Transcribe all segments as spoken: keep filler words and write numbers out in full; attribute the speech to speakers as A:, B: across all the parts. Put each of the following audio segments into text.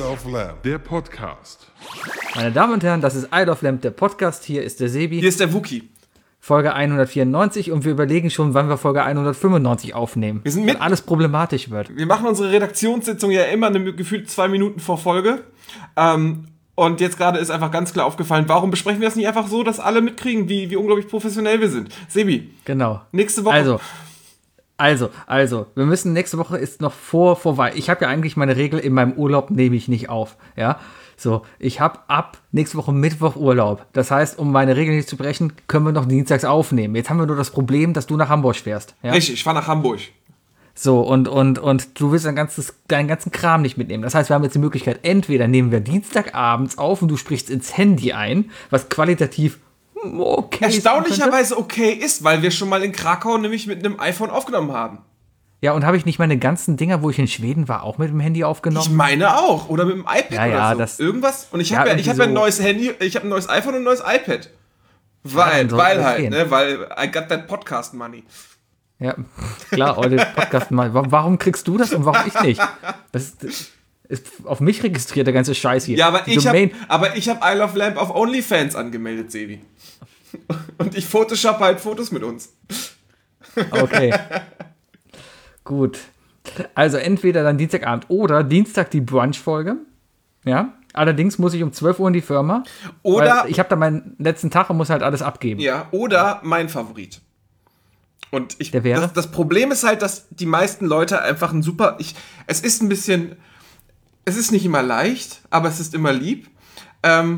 A: Isle of Lamp, der Podcast.
B: Meine Damen und Herren, das ist Isle of Lamp, der Podcast. Hier ist der Sebi.
C: Hier ist der Wookie.
B: Folge hundertvierundneunzig und wir überlegen schon, wann wir Folge hundertfünfundneunzig aufnehmen.
C: Wir sind mit,
B: weil alles problematisch wird.
C: Wir machen unsere Redaktionssitzung ja immer eine, gefühlt zwei Minuten vor Folge. Ähm, und jetzt gerade ist einfach ganz klar aufgefallen, warum besprechen wir das nicht einfach so, dass alle mitkriegen, wie, wie unglaublich professionell wir sind. Sebi.
B: Genau.
C: Nächste Woche.
B: Also, also, also, wir müssen, nächste Woche ist noch vor, vorbei. Ich habe ja eigentlich meine Regel, in meinem Urlaub nehme ich nicht auf, ja. So, ich habe ab nächste Woche Mittwoch Urlaub. Das heißt, um meine Regel nicht zu brechen, können wir noch dienstags aufnehmen. Jetzt haben wir nur das Problem, dass du nach Hamburg fährst. Ja?
C: Richtig, ich fahre nach Hamburg.
B: So, und, und, und du willst dein ganzes, deinen ganzen Kram nicht mitnehmen. Das heißt, wir haben jetzt die Möglichkeit, entweder nehmen wir Dienstagabends auf und du sprichst ins Handy ein, was qualitativ okay
C: erstaunlicherweise okay ist, weil wir schon mal in Krakau nämlich mit einem iPhone aufgenommen haben.
B: Ja, und habe ich nicht meine ganzen Dinger, wo ich in Schweden war, auch mit dem Handy aufgenommen?
C: Ich meine auch. Oder mit dem iPad
B: ja, ja,
C: oder so.
B: Das,
C: Irgendwas. Und ich habe ja, ja, ich hab so ja ein neues Handy, ich habe ein neues iPhone und ein neues iPad. Weil, ja, weil halt, ne? Weil I got that Podcast money.
B: Ja, klar, eure Podcast money. Warum kriegst du das und warum ich nicht? Das ist, ist auf mich registriert, der ganze Scheiß hier.
C: Ja, aber ich habe aber ich habe I Love Lamp auf OnlyFans angemeldet, Sebi. Und ich Photoshop halt Fotos mit uns.
B: Okay. Gut. Also entweder dann Dienstagabend oder Dienstag die Brunch-Folge. Ja. Allerdings muss ich um zwölf Uhr in die Firma.
C: Oder
B: ich habe da meinen letzten Tag und muss halt alles abgeben.
C: Ja, oder mein Favorit. Und ich,
B: Der wäre?
C: Das, das Problem ist halt, dass die meisten Leute einfach ein super. Ich, es ist ein bisschen. Es ist nicht immer leicht, aber es ist immer lieb. Ähm,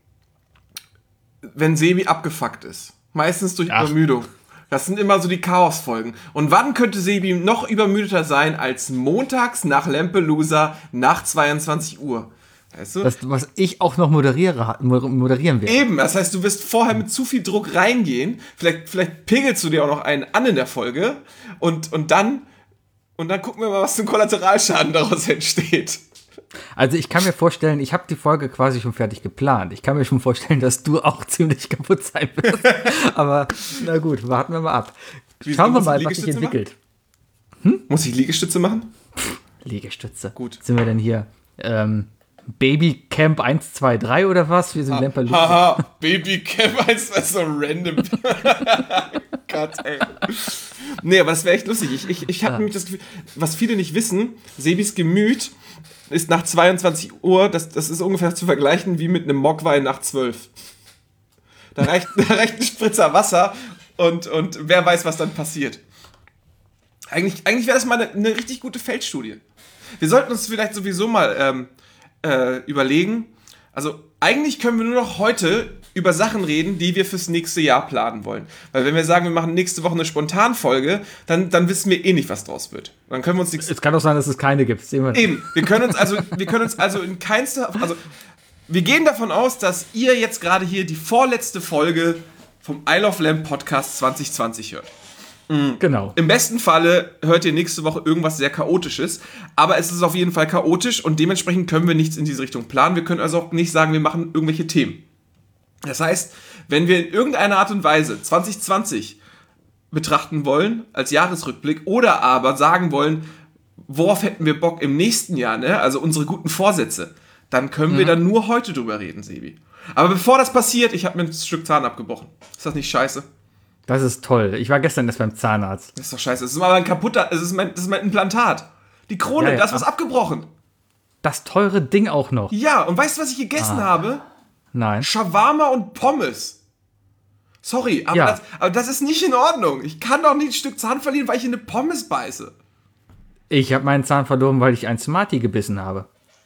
C: wenn Sebi abgefuckt ist. Meistens durch Ach. Übermüdung. Das sind immer so die Chaos-Folgen. Und wann könnte Sebi noch übermüdeter sein als montags nach Lampelusa nach zweiundzwanzig Uhr? Weißt du?
B: Das, was ich auch noch moderiere, moderieren werde.
C: Eben, das heißt, du wirst vorher mit zu viel Druck reingehen. Vielleicht, vielleicht pegelst du dir auch noch einen an in der Folge. Und, und, dann, und dann gucken wir mal, was für ein Kollateralschaden daraus entsteht.
B: Also ich kann mir vorstellen, ich habe die Folge quasi schon fertig geplant. Ich kann mir schon vorstellen, dass du auch ziemlich kaputt sein wirst. Aber na gut, warten wir mal ab. Schauen wir mal, was sich entwickelt.
C: Hm? Muss ich Liegestütze machen?
B: Pff, Liegestütze.
C: Gut.
B: Sind wir denn hier? Ähm, Babycamp eins, zwei, drei oder was? Wir sind Lamperlusa.
C: Haha, Babycamp eins, zwei, so random. Gott, ey. Nee, aber das wäre echt lustig. Ich, ich, ich habe ja. nämlich das Gefühl, was viele nicht wissen, Sebis Gemüt ist nach zweiundzwanzig Uhr, das, das ist ungefähr zu vergleichen wie mit einem Mogwai nach zwölf. Da reicht, da reicht ein Spritzer Wasser und, und wer weiß, was dann passiert. Eigentlich, eigentlich wäre das mal eine, eine richtig gute Feldstudie. Wir sollten uns vielleicht sowieso mal ähm, äh, überlegen, also eigentlich können wir nur noch heute über Sachen reden, die wir fürs nächste Jahr planen wollen. Weil wenn wir sagen, wir machen nächste Woche eine Spontanfolge, dann, dann wissen wir eh nicht, was draus wird. Dann können wir uns nichts.
B: Es kann doch sein, dass es keine gibt. Sehen wir.
C: Eben. Wir können uns also, wir können uns also in keinster, also wir gehen davon aus, dass ihr jetzt gerade hier die vorletzte Folge vom Isle of Lamp Podcast zwanzig zwanzig hört.
B: Mhm. Genau.
C: Im besten Falle hört ihr nächste Woche irgendwas sehr Chaotisches, aber es ist auf jeden Fall chaotisch und dementsprechend können wir nichts in diese Richtung planen. Wir können also auch nicht sagen, wir machen irgendwelche Themen. Das heißt, wenn wir in irgendeiner Art und Weise zwanzig zwanzig betrachten wollen als Jahresrückblick oder aber sagen wollen, worauf hätten wir Bock im nächsten Jahr, ne? Also unsere guten Vorsätze, dann können mhm. wir dann nur heute drüber reden, Sebi. Aber bevor das passiert, ich habe mir ein Stück Zahn abgebrochen. Ist das nicht scheiße?
B: Das ist toll. Ich war gestern erst beim Zahnarzt.
C: Das ist doch scheiße. Das ist mal ein kaputter, das ist mein, das ist mein Implantat. Die Krone, ja, ja. Das ist was abgebrochen.
B: Das teure Ding auch noch.
C: Ja, und weißt du, was ich gegessen ah. habe?
B: Nein.
C: Shawarma und Pommes. Sorry, aber,
B: ja.
C: das, aber das ist nicht in Ordnung. Ich kann doch nicht ein Stück Zahn verlieren, weil ich in eine Pommes beiße.
B: Ich habe meinen Zahn verloren, weil ich einen Smartie gebissen habe.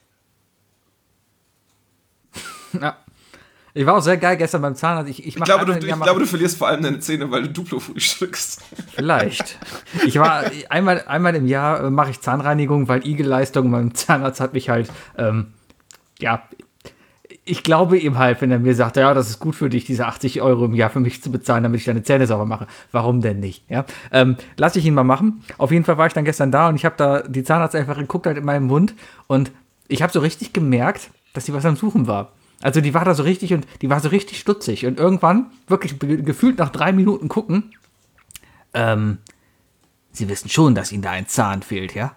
B: Ja. Ich war auch sehr geil gestern beim Zahnarzt. Ich, ich,
C: ich, glaube, du, ich glaube, du verlierst vor allem deine Zähne, weil du Duplo frühstückst.
B: Vielleicht. Ich war einmal, einmal im Jahr äh, mache ich Zahnreinigung, weil Igelleistung. Mein Zahnarzt hat mich halt, ähm, ja, ich glaube ihm halt, wenn er mir sagt, ja, das ist gut für dich, diese achtzig Euro im Jahr für mich zu bezahlen, damit ich deine Zähne sauber mache. Warum denn nicht? Ja, ähm, lass ich ihn mal machen. Auf jeden Fall war ich dann gestern da und ich habe da die Zahnarzt einfach geguckt halt in meinem Mund und ich habe so richtig gemerkt, dass sie was am Suchen war. Also die war da so richtig und die war so richtig stutzig. Und irgendwann, wirklich gefühlt nach drei Minuten gucken, ähm, Sie wissen schon, dass Ihnen da ein Zahn fehlt, ja?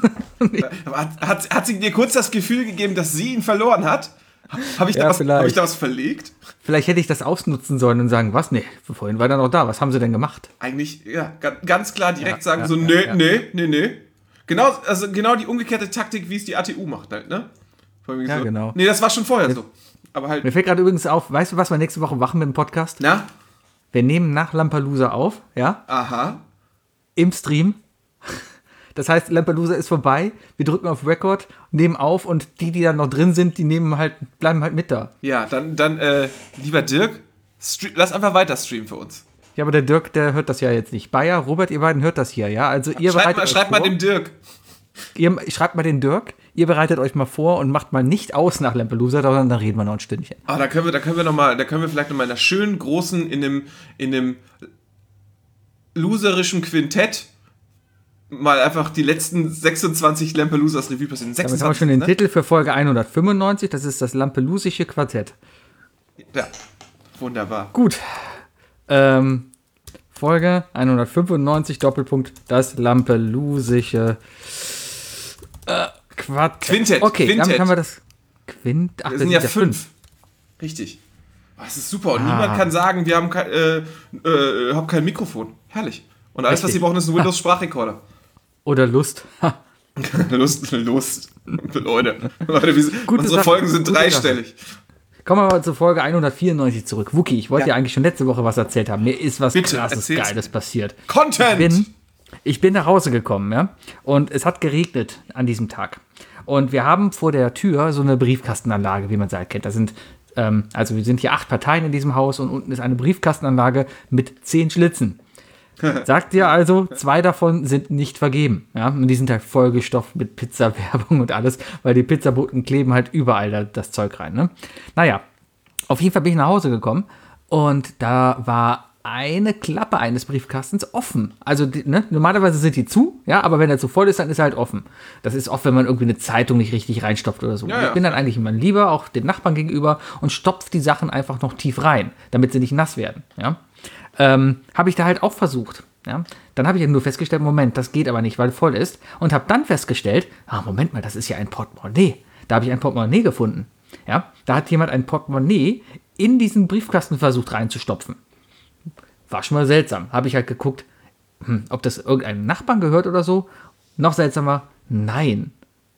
C: Hat, hat, hat sie dir kurz das Gefühl gegeben, dass sie ihn verloren hat? Habe ich,
B: Ja,
C: da was-
B: vielleicht.
C: hab ich da was verlegt?
B: Vielleicht hätte ich das ausnutzen sollen und sagen, was? Nee, vorhin war er noch da. Was haben Sie denn gemacht?
C: Eigentlich, ja, ga- ganz klar direkt
B: Ja,
C: sagen
B: ja,
C: so,
B: ja,
C: nee,
B: ja.
C: nee, nee, nee. Genau, also genau die umgekehrte Taktik, wie es die A T U macht halt, ne? Vor allem
B: Ja,
C: so.
B: genau.
C: Nee, das war schon vorher so. Aber halt,
B: Mir fällt gerade übrigens auf, weißt du, was wir nächste Woche machen mit dem Podcast?
C: na?
B: Wir nehmen nach Lampalooza auf, ja?
C: Aha.
B: Im Stream. Das heißt, Lampalooza ist vorbei, wir drücken auf Record, nehmen auf und die, die dann noch drin sind, die nehmen halt, bleiben halt mit da.
C: Ja, dann, dann, äh, lieber Dirk, stre- lass einfach weiter streamen für uns.
B: Ja, aber der Dirk, der hört das ja jetzt nicht. Bayer, Robert, ihr beiden hört das hier, ja? Also ihr
C: Schreib
B: bereitet
C: mal,
B: euch
C: schreib mal
B: vor.
C: dem Dirk.
B: Ihr, schreibt mal den Dirk, ihr bereitet euch mal vor und macht mal nicht aus nach Lampalooza, sondern dann reden wir noch ein Stündchen.
C: Ah, da können wir, da können wir noch mal, da können wir vielleicht noch mal in einer schönen großen, in einem, in einem loserischen Quintett mal einfach die letzten sechsundzwanzig Lampelousas Revue passieren.
B: Damit haben wir schon den Titel für Folge hundertfünfundneunzig, das ist das Lampelusische Quartett.
C: Ja, wunderbar.
B: Gut. Ähm, Folge hundertfünfundneunzig, Doppelpunkt, das Lampelusische äh, Quartett.
C: Quintett,
B: Okay,
C: Quintett.
B: damit haben wir das Quint. Ach,
C: Wir sind ja fünf. Richtig. Oh, das ist super. Und
B: Ah.
C: niemand kann sagen, wir haben kein, äh, äh, hab kein Mikrofon. Herrlich. Und alles, was
B: Richtig.
C: sie brauchen, ist ein Windows-Sprachrekorder.
B: Oder Lust. Ha.
C: Lust, Lust. Leute, Leute wie,
B: Gute
C: unsere
B: Sache,
C: Folgen sind
B: gute
C: dreistellig.
B: Kommen wir mal zur Folge hundertvierundneunzig zurück. Wookie, ich wollte
C: Ja.
B: dir eigentlich schon letzte Woche was erzählt haben. Mir ist was
C: Bitte,
B: krasses,
C: erzähl's
B: Geiles passiert.
C: Content!
B: Ich bin, ich bin nach Hause gekommen, ja, und es hat geregnet an diesem Tag. Und wir haben vor der Tür so eine Briefkastenanlage, wie man sie halt kennt. Da sind, ähm, also wir sind hier acht Parteien in diesem Haus und unten ist eine Briefkastenanlage mit zehn Schlitzen. Sagt ihr also, zwei davon sind nicht vergeben. Ja? Und die sind halt vollgestopft mit Pizza-Werbung und alles, weil die Pizzaboten kleben halt überall da, das Zeug rein. Ne? Naja, auf jeden Fall bin ich nach Hause gekommen und da war eine Klappe eines Briefkastens offen. Also die, ne, normalerweise sind die zu, ja, aber wenn er zu voll ist, dann ist er halt offen. Das ist oft, wenn man irgendwie eine Zeitung nicht richtig reinstopft oder so.
C: Ja, ja.
B: Ich bin dann eigentlich immer lieber, auch den Nachbarn gegenüber, und stopfe die Sachen einfach noch tief rein, damit sie nicht nass werden. Ja? Ähm, habe ich da halt auch versucht. Ja? Dann habe ich ja nur festgestellt, Moment, das geht aber nicht, weil voll ist. Und habe dann festgestellt, ah, Moment mal, das ist ja ein Portemonnaie. Da habe ich ein Portemonnaie gefunden. Ja? Da hat jemand ein Portemonnaie in diesen Briefkasten versucht reinzustopfen. War schon mal seltsam. Habe ich halt geguckt, hm, ob das irgendeinem Nachbarn gehört oder so. Noch seltsamer, nein.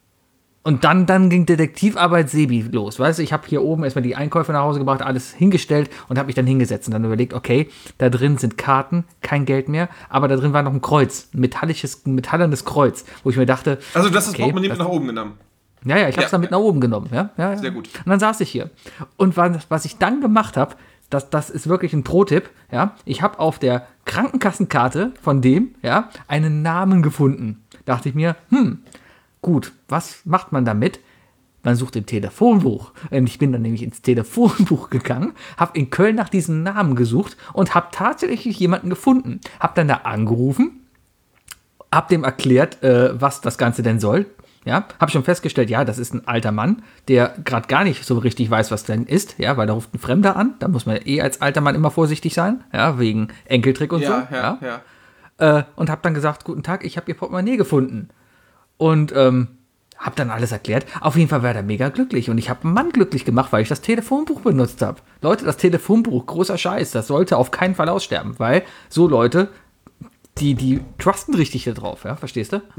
B: Und dann, dann ging Detektivarbeit Sebi los. Weißt du, ich habe hier oben erstmal die Einkäufe nach Hause gebracht, alles hingestellt und habe mich dann hingesetzt und dann überlegt, okay, da drin sind Karten, kein Geld mehr, aber da drin war noch ein Kreuz, ein metallisches, ein metallernes Kreuz, wo ich mir dachte,
C: Also, du hast das
B: okay,
C: Portemonnaie
B: das-
C: mit nach oben genommen.
B: ja, ja, ich habe es
C: Ja,
B: dann mit
C: ja.
B: nach oben genommen. Ja, ja, ja.
C: Sehr gut.
B: Und dann saß ich hier. Und was, was ich dann gemacht habe, das, das ist wirklich ein Pro-Tipp. Ja, ich habe auf der Krankenkassenkarte von dem ja einen Namen gefunden. Dachte ich mir, hm, gut, was macht man damit? Man sucht im Telefonbuch. Und ich bin dann nämlich ins Telefonbuch gegangen, habe in Köln nach diesem Namen gesucht und habe tatsächlich jemanden gefunden. Habe dann da angerufen, hab dem erklärt, äh, was das Ganze denn soll. Ja, habe schon festgestellt, ja, das ist ein alter Mann, der gerade gar nicht so richtig weiß, was denn ist, ja, weil da ruft ein Fremder an. Da muss man eh als alter Mann immer vorsichtig sein, ja, wegen Enkeltrick und
C: Ja,
B: so.
C: ja, ja.
B: Äh, und habe dann gesagt, guten Tag, ich habe Ihr Portemonnaie gefunden. Und ähm, habe dann alles erklärt. Auf jeden Fall war er mega glücklich und ich habe einen Mann glücklich gemacht, weil ich das Telefonbuch benutzt habe. Leute, das Telefonbuch, großer Scheiß, das sollte auf keinen Fall aussterben, weil so Leute, die, die trusten richtig da drauf, ja, verstehst du?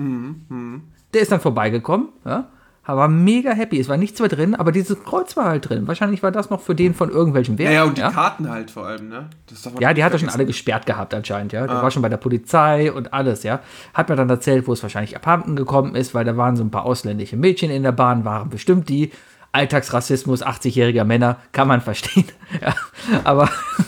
B: Der ist dann vorbeigekommen, ja, war mega happy, es war nichts mehr drin, aber dieses Kreuz war halt drin. Wahrscheinlich war das noch für den von irgendwelchen Wert.
C: Ja, ja, und die Karten halt vor allem, ne? Das darf man
B: Ja, die
C: nicht
B: hat er schon
C: vergessen.
B: alle gesperrt gehabt anscheinend, ja. Der war schon bei der Polizei und alles, ja. Hat mir dann erzählt, wo es wahrscheinlich abhanden gekommen ist, weil da waren so ein paar ausländische Mädchen in der Bahn, waren bestimmt die. Alltagsrassismus achtzigjähriger Männer, kann man verstehen. Ja, aber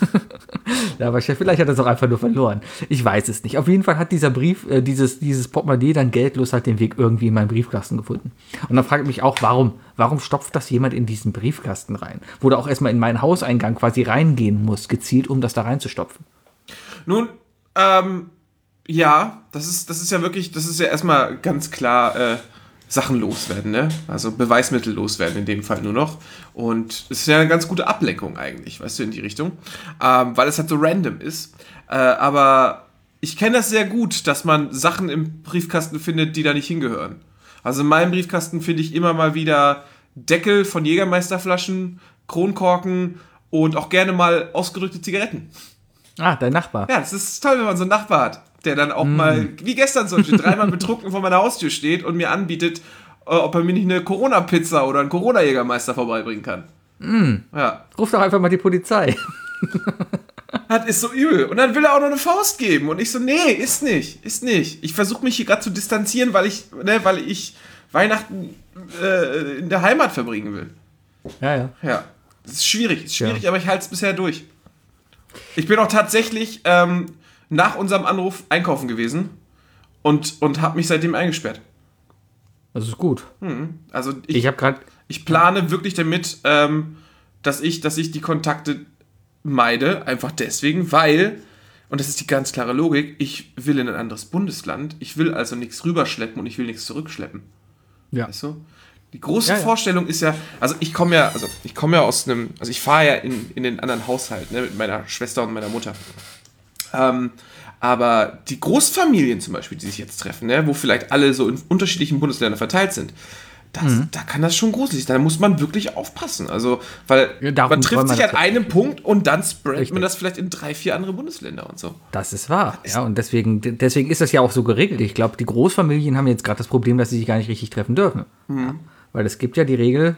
B: ja, aber vielleicht hat er es auch einfach nur verloren. Ich weiß es nicht. Auf jeden Fall hat dieser Brief, äh, dieses, dieses Portemonnaie dann geldlos halt den Weg irgendwie in meinen Briefkasten gefunden. Und dann frage ich mich auch, warum? Warum stopft das jemand in diesen Briefkasten rein? Wo du auch erstmal in meinen Hauseingang quasi reingehen musst, gezielt, um das da reinzustopfen.
C: Nun, ähm, ja, das ist, das ist ja wirklich, das ist ja erstmal ganz klar äh, Sachen loswerden, ne? Also Beweismittel loswerden in dem Fall nur noch. Und es ist ja eine ganz gute Ablenkung eigentlich, weißt du, in die Richtung. Ähm, weil es halt so random ist. Äh, aber ich kenne das sehr gut, dass man Sachen im Briefkasten findet, die da nicht hingehören. Also in meinem Briefkasten finde ich immer mal wieder Deckel von Jägermeisterflaschen, Kronkorken und auch gerne mal ausgedrückte Zigaretten.
B: Ah, dein Nachbar.
C: Ja, das ist toll, wenn man so einen Nachbar hat, der dann auch mm. mal, wie gestern zum Beispiel, dreimal betrunken vor meiner Haustür steht und mir anbietet, äh, ob er mir nicht eine Corona-Pizza oder einen Corona-Jägermeister vorbeibringen kann.
B: Mm.
C: Ja.
B: Ruf doch einfach mal die Polizei.
C: Das ist so übel. Und dann will er auch noch eine Faust geben. Und ich so, nee, ist nicht, ist nicht. Ich versuche mich hier gerade zu distanzieren, weil ich, ne, weil ich Weihnachten äh, in der Heimat verbringen will.
B: Ja, ja.
C: Ja, das ist schwierig, ist schwierig,
B: ja.
C: aber ich halte es bisher durch. Ich bin auch tatsächlich ähm, nach unserem Anruf einkaufen gewesen und, und habe mich seitdem eingesperrt.
B: Das ist gut.
C: Hm. Also ich,
B: ich habe gerade...
C: Ich plane wirklich damit, ähm, dass ich, dass ich die Kontakte meide, einfach deswegen, weil, und das ist die ganz klare Logik, ich will in ein anderes Bundesland, ich will also nichts rüberschleppen und ich will nichts zurückschleppen.
B: Ja.
C: Weißt du? Die große
B: ja, ja.
C: Vorstellung ist ja, also ich komme ja, also ich komme ja aus einem, also ich fahre ja in, in den anderen Haushalt, ne, mit meiner Schwester und meiner Mutter. Ähm, aber die Großfamilien zum Beispiel, die sich jetzt treffen, ne, wo vielleicht alle so in unterschiedlichen Bundesländern verteilt sind, Das, mhm. da kann das schon gruselig sein. Da muss man wirklich aufpassen. Also, weil
B: ja, darum,
C: man trifft sich
B: man
C: an einem Punkt und dann spreadet
B: Richtig.
C: man das vielleicht in drei, vier andere Bundesländer und so.
B: Das ist wahr. Das ist ja, und deswegen, deswegen ist das ja auch so geregelt. Ich glaube, die Großfamilien haben jetzt gerade das Problem, dass sie sich gar nicht richtig treffen dürfen. Mhm. Ja, weil es gibt ja die Regel,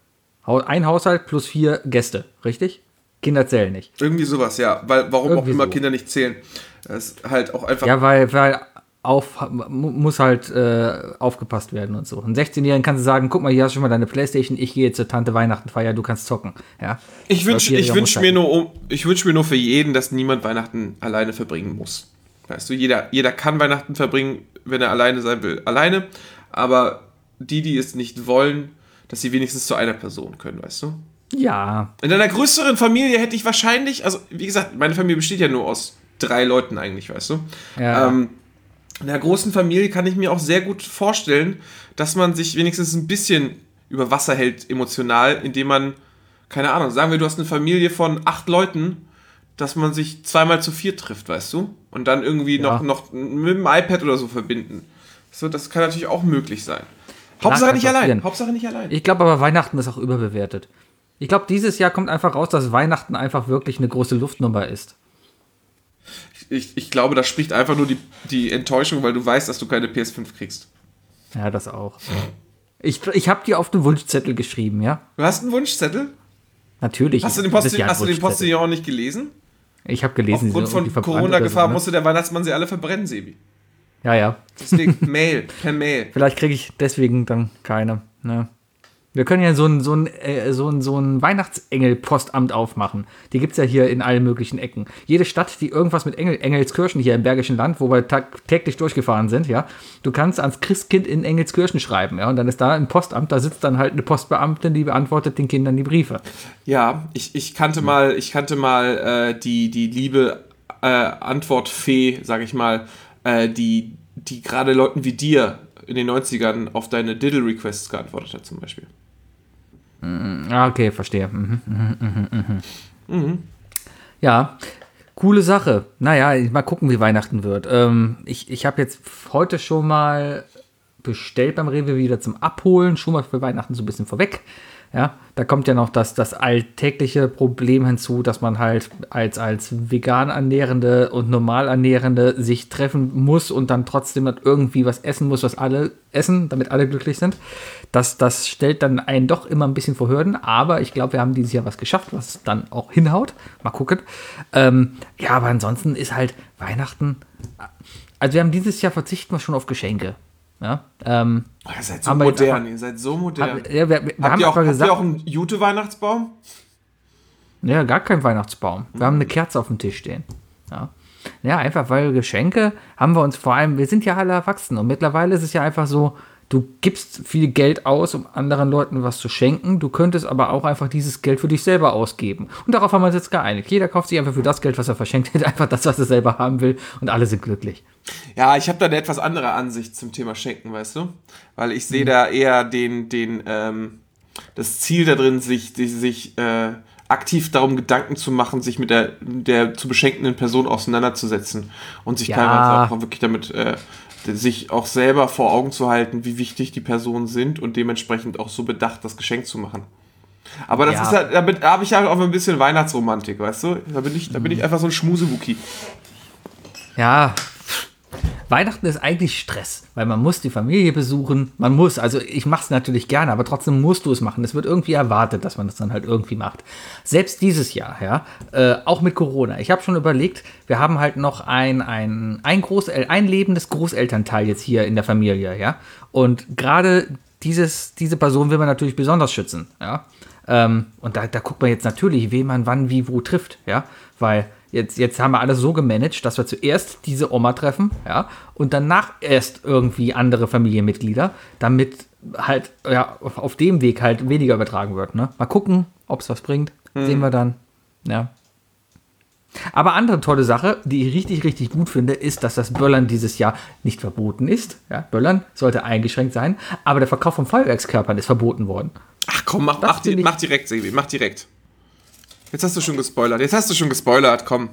B: ein Haushalt plus vier Gäste, richtig? Kinder zählen nicht.
C: Irgendwie sowas, ja. Weil, warum
B: Irgendwie
C: auch immer
B: so.
C: Kinder nicht zählen. Das ist halt auch einfach...
B: Ja, weil, weil auf, muss halt äh, aufgepasst werden und so. Ein sechzehnjährigen kannst du sagen, guck mal, hier hast du schon mal deine Playstation, ich gehe zur Tante Weihnachten feiern, du kannst zocken. Ja?
C: Ich wünsche ich wünsch mir, nur, ich wünsch mir nur für jeden, dass niemand Weihnachten alleine verbringen muss. Weißt du, jeder, jeder kann Weihnachten verbringen, wenn er alleine sein will. Alleine, aber die, die es nicht wollen, dass sie wenigstens zu einer Person können, weißt du?
B: Ja.
C: In einer größeren Familie hätte ich wahrscheinlich, also wie gesagt, meine Familie besteht ja nur aus drei Leuten eigentlich, weißt du?
B: Ja.
C: Ähm, in einer großen Familie kann ich mir auch sehr gut vorstellen, dass man sich wenigstens ein bisschen über Wasser hält emotional, indem man, keine Ahnung, sagen wir, du hast eine Familie von acht Leuten, dass man sich zweimal zu vier trifft, weißt du? Und dann irgendwie
B: ja.
C: noch, noch mit dem iPad oder so verbinden. So, das kann natürlich auch möglich sein. Hauptsache nicht allein. Hauptsache nicht allein.
B: Ich glaube aber, Weihnachten ist auch überbewertet. Ich glaube, dieses Jahr kommt einfach raus, dass Weihnachten einfach wirklich eine große Luftnummer ist.
C: Ich, ich glaube, das spricht einfach nur die, die Enttäuschung, weil du weißt, dass du keine P S fünf kriegst.
B: Ja, das auch. Ich, ich habe dir auf den Wunschzettel geschrieben, ja?
C: Du hast einen Wunschzettel?
B: Natürlich.
C: Hast du den, Posti- hast du den Postillon nicht gelesen?
B: Ich habe gelesen.
C: Aufgrund von Corona-Gefahr so, ne? musste der Weihnachtsmann sie alle verbrennen, Sebi.
B: Ja, ja.
C: Deswegen Mail, per Mail.
B: Vielleicht kriege ich deswegen dann keine, ne? Wir können ja so ein, so ein, äh, so ein, so ein Weihnachtsengel-Postamt aufmachen. Die gibt es ja hier in allen möglichen Ecken. Jede Stadt, die irgendwas mit Engel, Engelskirchen hier im Bergischen Land, wo wir tag- täglich durchgefahren sind, ja, du kannst ans Christkind in Engelskirchen schreiben, ja, und dann ist da ein Postamt, da sitzt dann halt eine Postbeamtin, die beantwortet den Kindern die Briefe.
C: Ja, ich, ich kannte mal, ich kannte mal äh, die, die liebe äh, Antwortfee, sag ich mal, äh, die, die gerade Leuten wie dir in den neunzigern auf deine Diddle-Requests geantwortet hat, zum Beispiel.
B: Ah, okay, verstehe. Mhm, mhm, mhm, mhm.
C: Mhm.
B: Ja, coole Sache. Naja, mal gucken, wie Weihnachten wird. Ähm, ich ich habe jetzt heute schon mal bestellt beim Rewe wieder zum Abholen, schon mal für Weihnachten so ein bisschen vorweg. Ja, da kommt ja noch das, das alltägliche Problem hinzu, dass man halt als, als vegan Ernährende und normal Ernährende sich treffen muss und dann trotzdem irgendwie was essen muss, was alle essen, damit alle glücklich sind. Das, das stellt dann einen doch immer ein bisschen vor Hürden, aber ich glaube, wir haben dieses Jahr was geschafft, was dann auch hinhaut. Mal gucken. Ähm, ja, aber ansonsten ist halt Weihnachten, also wir haben dieses Jahr verzichten wir schon auf Geschenke. Ja, ähm,
C: oh, ihr seid so modern, ihr seid so modern.
B: Hab, ja, wir, wir
C: habt,
B: haben
C: ihr auch, habt
B: gesagt,
C: ihr auch einen Jute-Weihnachtsbaum?
B: Ja, gar kein Weihnachtsbaum. Wir haben eine Kerze auf dem Tisch stehen. Ja. ja, einfach weil Geschenke haben wir uns vor allem, wir sind ja alle erwachsen und mittlerweile ist es ja einfach so, du gibst viel Geld aus, um anderen Leuten was zu schenken, du könntest aber auch einfach dieses Geld für dich selber ausgeben. Und darauf haben wir uns jetzt geeinigt. Jeder kauft sich einfach für das Geld, was er verschenkt hat, einfach das, was er selber haben will und alle sind glücklich.
C: Ja, ich habe da eine etwas andere Ansicht zum Thema Schenken, weißt du? Weil ich sehe mhm. da eher den, den, ähm, das Ziel da drin, sich, sich äh, aktiv darum Gedanken zu machen, sich mit der, der zu beschenkenden Person auseinanderzusetzen und sich
B: Ja.
C: teilweise auch wirklich damit, äh, sich auch selber vor Augen zu halten, wie wichtig die Personen sind und dementsprechend auch so bedacht, das Geschenk zu machen. Aber das
B: Ja.
C: ist halt, damit habe ich halt auch ein bisschen Weihnachtsromantik, weißt du? Da bin ich, da bin ich einfach so ein Schmusewuki.
B: Ja, Weihnachten ist eigentlich Stress, weil man muss die Familie besuchen, man muss, also ich mache es natürlich gerne, aber trotzdem musst du es machen. Es wird irgendwie erwartet, dass man das dann halt irgendwie macht. Selbst dieses Jahr, ja, äh, auch mit Corona. Ich habe schon überlegt, wir haben halt noch ein, ein, ein, Großel ein lebendes Großelternteil jetzt hier in der Familie, ja. Und gerade dieses, diese Person will man natürlich besonders schützen, ja. Ähm, und da, da guckt man jetzt natürlich, wen man wann, wie, wo trifft, ja, weil Jetzt, jetzt haben wir alles so gemanagt, dass wir zuerst diese Oma treffen, ja, und danach erst irgendwie andere Familienmitglieder, damit halt, ja, auf dem Weg halt weniger übertragen wird, ne? Mal gucken, ob es was bringt. Hm. Sehen wir dann, ja. Aber andere tolle Sache, die ich richtig, richtig gut finde, ist, dass das Böllern dieses Jahr nicht verboten ist. Ja, Böllern sollte eingeschränkt sein, aber der Verkauf von Feuerwerkskörpern ist verboten worden.
C: Ach komm, mach, mach, die, mach direkt, Sebi, mach direkt. Jetzt hast du schon gespoilert. Jetzt hast du schon gespoilert, komm.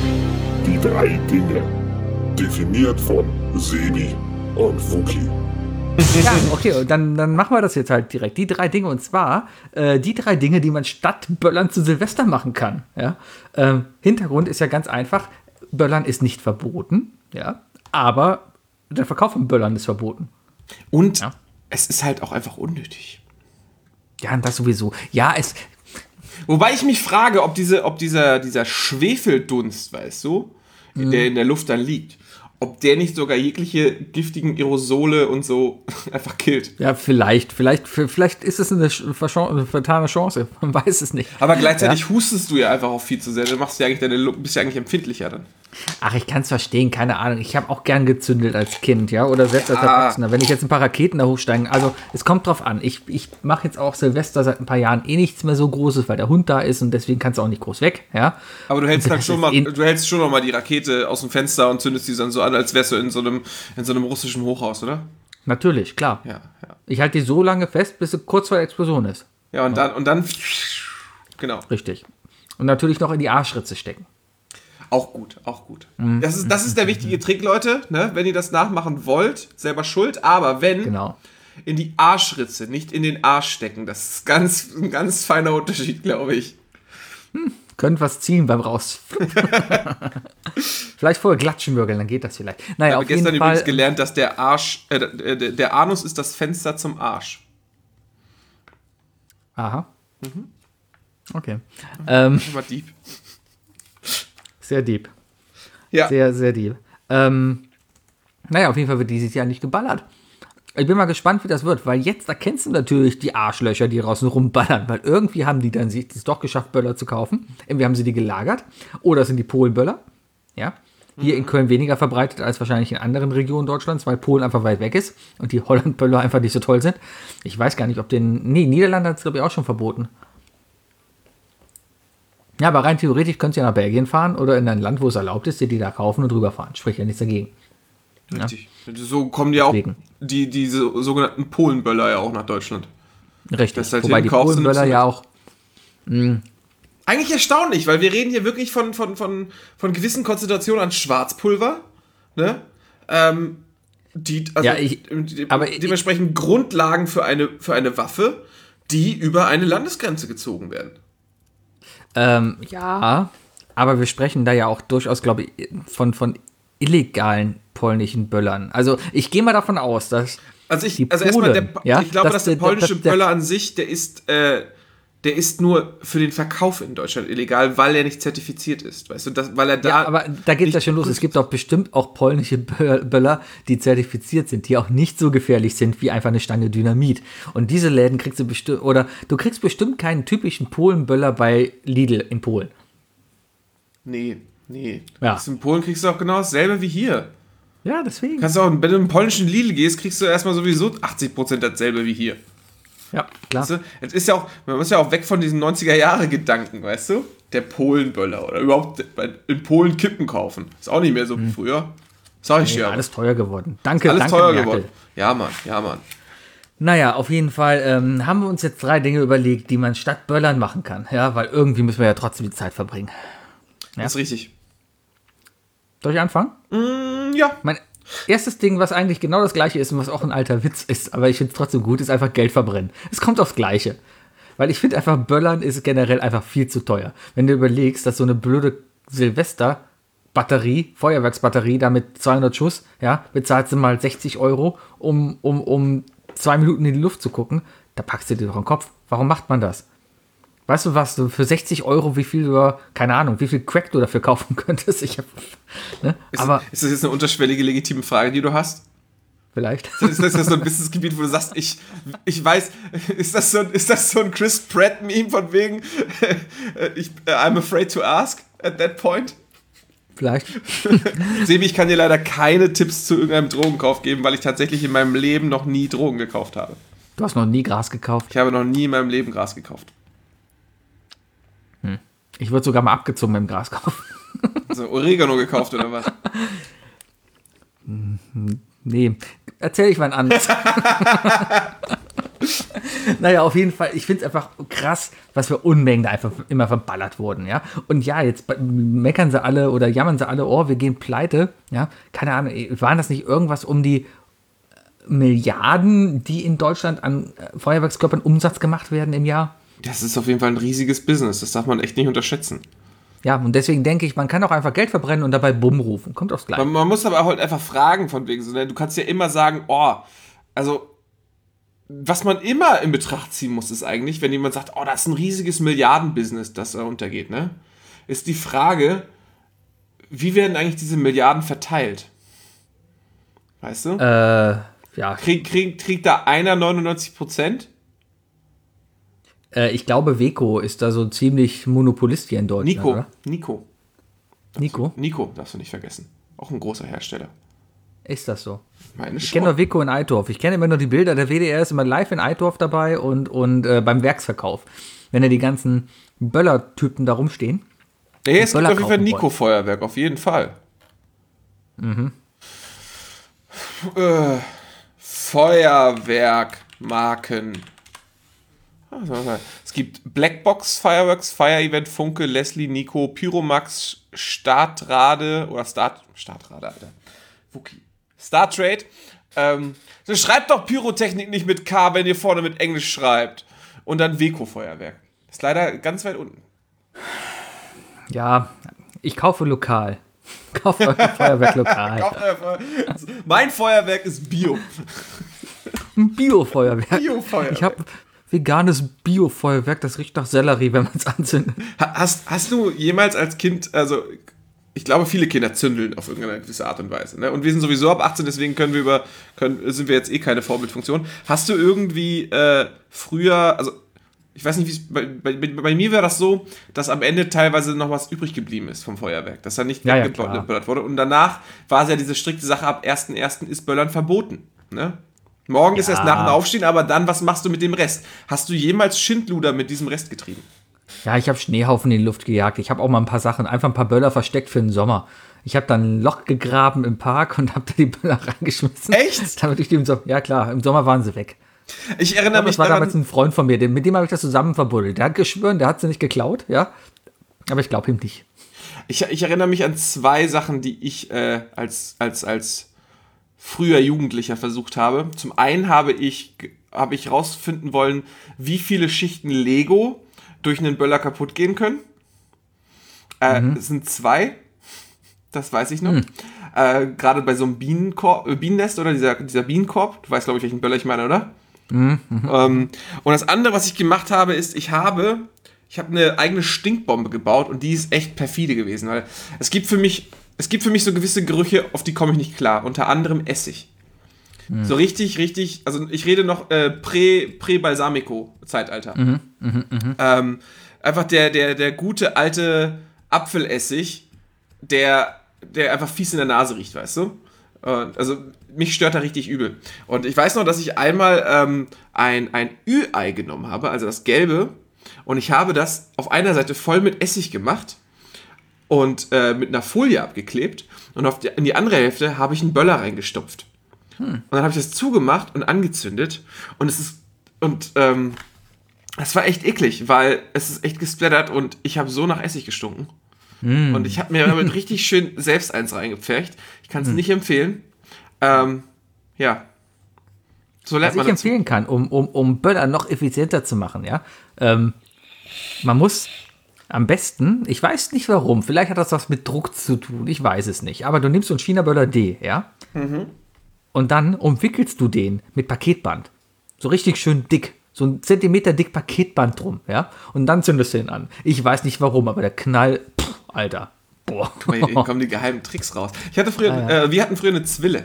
A: Die drei Dinge. Definiert von Sebi und Wookie.
B: Ja, okay, und dann, dann machen wir das jetzt halt direkt. Die drei Dinge, und zwar äh, die drei Dinge, die man statt Böllern zu Silvester machen kann. Ja? Ähm, Hintergrund ist ja ganz einfach, Böllern ist nicht verboten, ja, aber der Verkauf von Böllern ist verboten.
C: Und
B: ja.
C: Es ist halt auch einfach unnötig.
B: Ja, und das sowieso. Ja, es...
C: Wobei ich mich frage, ob, diese, ob dieser, dieser Schwefeldunst, weißt du, mhm. der in der Luft dann liegt, ob der nicht sogar jegliche giftigen Aerosole und so einfach killt.
B: Ja, vielleicht. Vielleicht, vielleicht ist es eine vertane Chance. Man weiß es nicht.
C: Aber gleichzeitig
B: ja.
C: hustest du ja einfach auch viel zu sehr. Du machst ja eigentlich deine, bist ja eigentlich empfindlicher dann.
B: Ach, ich kann es verstehen, keine Ahnung. Ich habe auch gern gezündelt als Kind, ja, oder selbst als
C: ja.
B: Erwachsener. Wenn ich jetzt ein paar Raketen da hochsteigen, also es kommt drauf an. Ich, ich mache jetzt auch Silvester seit ein paar Jahren eh nichts mehr so Großes, weil der Hund da ist und deswegen kannst du auch nicht groß weg, ja.
C: Aber du hältst dann schon mal, du hältst schon noch mal die Rakete aus dem Fenster und zündest die dann so an, als wärst du in so einem, in so einem russischen Hochhaus, oder?
B: Natürlich, klar.
C: Ja, ja.
B: Ich halte die so lange fest, bis sie kurz vor der Explosion ist.
C: Ja, und dann, und dann, genau.
B: Richtig. Und natürlich noch in die Arschritze stecken.
C: Auch gut, auch gut. Mhm. Das ist, das ist der wichtige Trick, Leute. Ne? Wenn ihr das nachmachen wollt, selber schuld. Aber wenn,
B: genau.
C: in die Arschritze, nicht in den Arsch stecken. Das ist ganz, ein ganz feiner Unterschied, glaube ich.
B: Hm, könnt was ziehen beim Raus. Vielleicht vorher Glatschenmürgeln, dann geht das vielleicht. Naja,
C: ich habe
B: auf
C: gestern
B: jeden
C: übrigens
B: Fall,
C: gelernt, dass der Arsch, äh, der, der Anus ist das Fenster zum Arsch.
B: Aha. Mhm. Okay. Ähm,
C: Immer deep.
B: Sehr deep.
C: Ja.
B: Sehr, sehr deep. Ähm, naja, auf jeden Fall wird dieses Jahr nicht geballert. Ich bin mal gespannt, wie das wird, weil jetzt erkennst du natürlich die Arschlöcher, die draußen rumballern, weil irgendwie haben die dann sich es doch geschafft, Böller zu kaufen. Entweder haben sie die gelagert oder es sind die Polenböller. Ja. Hier mhm. in Köln weniger verbreitet als wahrscheinlich in anderen Regionen Deutschlands, weil Polen einfach weit weg ist und die Hollandböller einfach nicht so toll sind. Ich weiß gar nicht, ob den. Nee, Niederlande hat es, glaube ich, auch schon verboten. Ja, aber rein theoretisch könnt ihr nach Belgien fahren oder in ein Land, wo es erlaubt ist, dir die da kaufen und rüberfahren. Spricht ja nichts dagegen.
C: Richtig. Ja? So kommen ja auch die, diese sogenannten Polenböller ja auch nach Deutschland.
B: Richtig.
C: Halt
B: Wobei die Polenböller ja auch... Mh,
C: eigentlich erstaunlich, weil wir reden hier wirklich von, von, von, von gewissen Konzentrationen an Schwarzpulver. Ne? Ähm, die, also
B: ja, ich,
C: de-
B: aber
C: dementsprechend ich, Grundlagen für eine, für eine Waffe, die über eine Landesgrenze gezogen werden.
B: Ähm, ja, aber wir sprechen da ja auch durchaus, glaube ich, von, von illegalen polnischen Böllern. Also ich gehe mal davon aus, dass
C: also ich,
B: die
C: also
B: Polen,
C: erstmal, der,
B: ja,
C: ich glaube, dass, dass der polnische
B: dass der,
C: Böller an sich, der ist, äh, der ist nur für den Verkauf in Deutschland illegal, weil er nicht zertifiziert ist, weißt du, das, weil er da.
B: Ja, aber da geht es ja schon los. Es gibt auch bestimmt auch polnische Böller, die zertifiziert sind, die auch nicht so gefährlich sind wie einfach eine Stange Dynamit. Und diese Läden kriegst du bestimmt, oder du kriegst bestimmt keinen typischen Polenböller bei Lidl in Polen.
C: Nee, nee.
B: Ja.
C: In Polen kriegst du auch genau dasselbe wie hier.
B: Ja, deswegen.
C: Kannst du auch, wenn du in den polnischen Lidl gehst, kriegst du erstmal sowieso achtzig Prozent dasselbe wie hier.
B: Ja, klar.
C: Weißt du? Es ist ja auch, man muss ja auch weg von diesen neunziger-Jahre-Gedanken, weißt du? Der Polenböller oder überhaupt in Polen Kippen kaufen. Ist auch nicht mehr so wie hm. früher. Sag ich
B: nee,
C: dir.
B: Alles teuer geworden. Danke,
C: alles
B: danke,
C: teuer
B: Merkel.
C: geworden. Ja, Mann, ja, Mann.
B: Naja, auf jeden Fall ähm, haben wir uns jetzt drei Dinge überlegt, die man statt Böllern machen kann. Ja, weil irgendwie müssen wir ja trotzdem die Zeit verbringen. Ja.
C: Das ist richtig.
B: Soll ich anfangen?
C: Mm, ja.
B: Mein erstes Ding, was eigentlich genau das gleiche ist und was auch ein alter Witz ist, aber ich finde es trotzdem gut, ist einfach Geld verbrennen. Es kommt aufs Gleiche. Weil ich finde einfach, Böllern ist generell einfach viel zu teuer. Wenn du überlegst, dass so eine blöde Silvester-Batterie, Feuerwerksbatterie, da mit zweihundert Schuss, ja, bezahlst du mal sechzig Euro, um, um, um zwei Minuten in die Luft zu gucken, da packst du dir doch den Kopf. Warum macht man das? Weißt du was, du für sechzig Euro, wie viel du, keine Ahnung, wie viel Crack du dafür kaufen könntest? Ich hab, ne?
C: Ist,
B: Aber
C: ist das jetzt eine unterschwellige, legitime Frage, die du hast?
B: vielleicht.
C: Ist das so ein Businessgebiet, wo du sagst, ich, ich weiß, ist das so, ist das so ein Chris Pratt-Meme von wegen, ich, I'm afraid to ask at that point?
B: Vielleicht.
C: Sebi, ich kann dir leider keine Tipps zu irgendeinem Drogenkauf geben, weil ich tatsächlich in meinem Leben noch nie Drogen gekauft habe.
B: Du hast noch nie Gras gekauft?
C: Ich habe noch nie in meinem Leben Gras gekauft.
B: Hm. Ich würde sogar mal abgezogen beim Gras kaufen.
C: Also Oregano gekauft oder was?
B: Nee, erzähl ich mal anders. Naja, auf jeden Fall, ich finde es einfach krass, was für Unmengen da einfach immer verballert wurden, ja. Und ja, jetzt meckern sie alle oder jammern sie alle, oh, wir gehen pleite, ja. Keine Ahnung, waren das nicht irgendwas um die Milliarden, die in Deutschland an Feuerwerkskörpern Umsatz gemacht werden im Jahr?
C: Das ist auf jeden Fall ein riesiges Business, das darf man echt nicht unterschätzen.
B: Ja, und deswegen denke ich, man kann auch einfach Geld verbrennen und dabei Bumm rufen. Kommt aufs Gleiche.
C: Man, man muss aber halt einfach fragen von wegen so, ne? Du kannst ja immer sagen, oh, also was man immer in Betracht ziehen muss, ist eigentlich, wenn jemand sagt, oh, das ist ein riesiges Milliardenbusiness, das da untergeht, ne? Ist die Frage, wie werden eigentlich diese Milliarden verteilt? Weißt du?
B: Äh, ja.
C: Krieg, krieg, kriegt da einer neunundneunzig Prozent?
B: Äh, ich glaube, Weco ist da so ziemlich Monopolist hier in Deutschland,
C: Nico,
B: oder?
C: Nico.
B: Nico?
C: Nico, darfst du nicht vergessen. Auch ein großer Hersteller.
B: Ist das so?
C: Meine
B: Ich kenne nur Weco in Eitorf. Ich kenne immer nur die Bilder. Der W D R ist immer live in Eitorf dabei und, und äh, beim Werksverkauf. Wenn da die ganzen Böller-Typen da rumstehen.
C: Nee, es gibt
B: Böller
C: auf jeden Fall
B: kaufen
C: Nico-Feuerwerk, auf jeden Fall.
B: Mhm.
C: Äh, Feuerwerkmarken. Es gibt Blackbox Fireworks, Fire Event, Funke, Leslie, Nico, Pyromax, Startrade oder Start, Startrade, Alter. Wookie. Startrade. Ähm, schreibt doch Pyrotechnik nicht mit K, wenn ihr vorne mit Englisch schreibt. Und dann Weco Feuerwerk. Ist leider ganz weit unten.
B: Ja, ich kaufe lokal. Kauft euer Feuerwerk lokal.
C: Kauft euer Feuer- mein Feuerwerk ist Bio.
B: Ein Bio-Feuerwerk.
C: Bio-Feuerwerk.
B: Ich habe veganes Bio-Feuerwerk, das riecht nach Sellerie, wenn man es anzündet.
C: Hast, hast du jemals als Kind, also ich glaube, viele Kinder zündeln auf irgendeine gewisse Art und Weise, ne? Und wir sind sowieso ab achtzehn, deswegen können wir über, können, sind wir jetzt eh keine Vorbildfunktion. Hast du irgendwie äh, früher, also ich weiß nicht, wie es bei, bei, bei mir war das so, dass am Ende teilweise noch was übrig geblieben ist vom Feuerwerk, dass da nicht
B: Ja, ja,
C: weggeböllert wurde. Und danach war es ja diese strikte Sache, ab ersten ersten ist Böllern verboten, ne? Morgen ist
B: Ja.
C: erst nach dem Aufstehen, aber dann, was machst du mit dem Rest? Hast du jemals Schindluder mit diesem Rest getrieben?
B: Ja, ich habe Schneehaufen in die Luft gejagt. Ich habe auch mal ein paar Sachen, einfach ein paar Böller versteckt für den Sommer. Ich habe dann ein Loch gegraben im Park und habe da die Böller reingeschmissen.
C: Echt?
B: Damit ich die im Sommer, ja klar, im Sommer waren sie weg.
C: Ich erinnere
B: Aber
C: mich
B: das war
C: daran,
B: damals ein Freund von mir, den, mit dem habe ich das zusammen verbuddelt. Der hat geschwören, der hat sie nicht geklaut, ja. Aber ich glaube ihm nicht.
C: ich, ich erinnere mich an zwei Sachen, die ich äh, als, als, als früher Jugendlicher versucht habe. Zum einen habe ich, habe ich rausfinden wollen, wie viele Schichten Lego durch einen Böller kaputt gehen können. Äh,
B: Mhm.
C: Es sind zwei. Das weiß ich noch.
B: Mhm.
C: Äh, Gerade bei so einem Bienenkorb, äh, Bienennest oder dieser, dieser Bienenkorb. Du weißt, glaube ich, welchen Böller ich meine, oder?
B: Mhm. Mhm.
C: Ähm, und das andere, was ich gemacht habe, ist, ich habe, ich habe eine eigene Stinkbombe gebaut und die ist echt perfide gewesen, weil es gibt für mich, es gibt für mich so gewisse Gerüche, auf die komme ich nicht klar. Unter anderem Essig. Mhm. So richtig, richtig, also ich rede noch äh, Prä, Prä-Balsamico-Zeitalter.
B: Mhm. Mhm. Mhm.
C: Ähm, einfach der, der, der gute alte Apfelessig, der, der einfach fies in der Nase riecht, weißt du? Äh, also mich stört da richtig übel. Und ich weiß noch, dass ich einmal ähm, ein, ein Ü-Ei genommen habe, also das Gelbe, und ich habe das auf einer Seite voll mit Essig gemacht und äh, mit einer Folie abgeklebt und auf die, in die andere Hälfte habe ich einen Böller reingestopft. Hm. Und dann habe ich das zugemacht und angezündet. Und es ist, und, ähm, das war echt eklig, weil es ist echt gesplattert und ich habe so nach Essig gestunken. Mm. Und ich habe mir damit richtig schön selbst eins reingepfercht. Ich kann es mm. nicht empfehlen. Ähm, ja. So lernt
B: Was
C: man
B: ich
C: dazu.
B: empfehlen kann, um, um, um Böller noch effizienter zu machen, ja. Ähm, man muss am besten, ich weiß nicht warum, vielleicht hat das was mit Druck zu tun, ich weiß es nicht, aber du nimmst so einen China-Böller D, ja. Mhm. Und dann umwickelst du den mit Paketband. So richtig schön dick. So ein Zentimeter dick Paketband drum, ja. Und dann zündest du ihn an. Ich weiß nicht warum, aber der Knall, pff, Alter. Boah.
C: Guck mal, hier kommen die geheimen Tricks raus. Ich hatte früher, ah, ja. äh, wir hatten früher eine Zwille.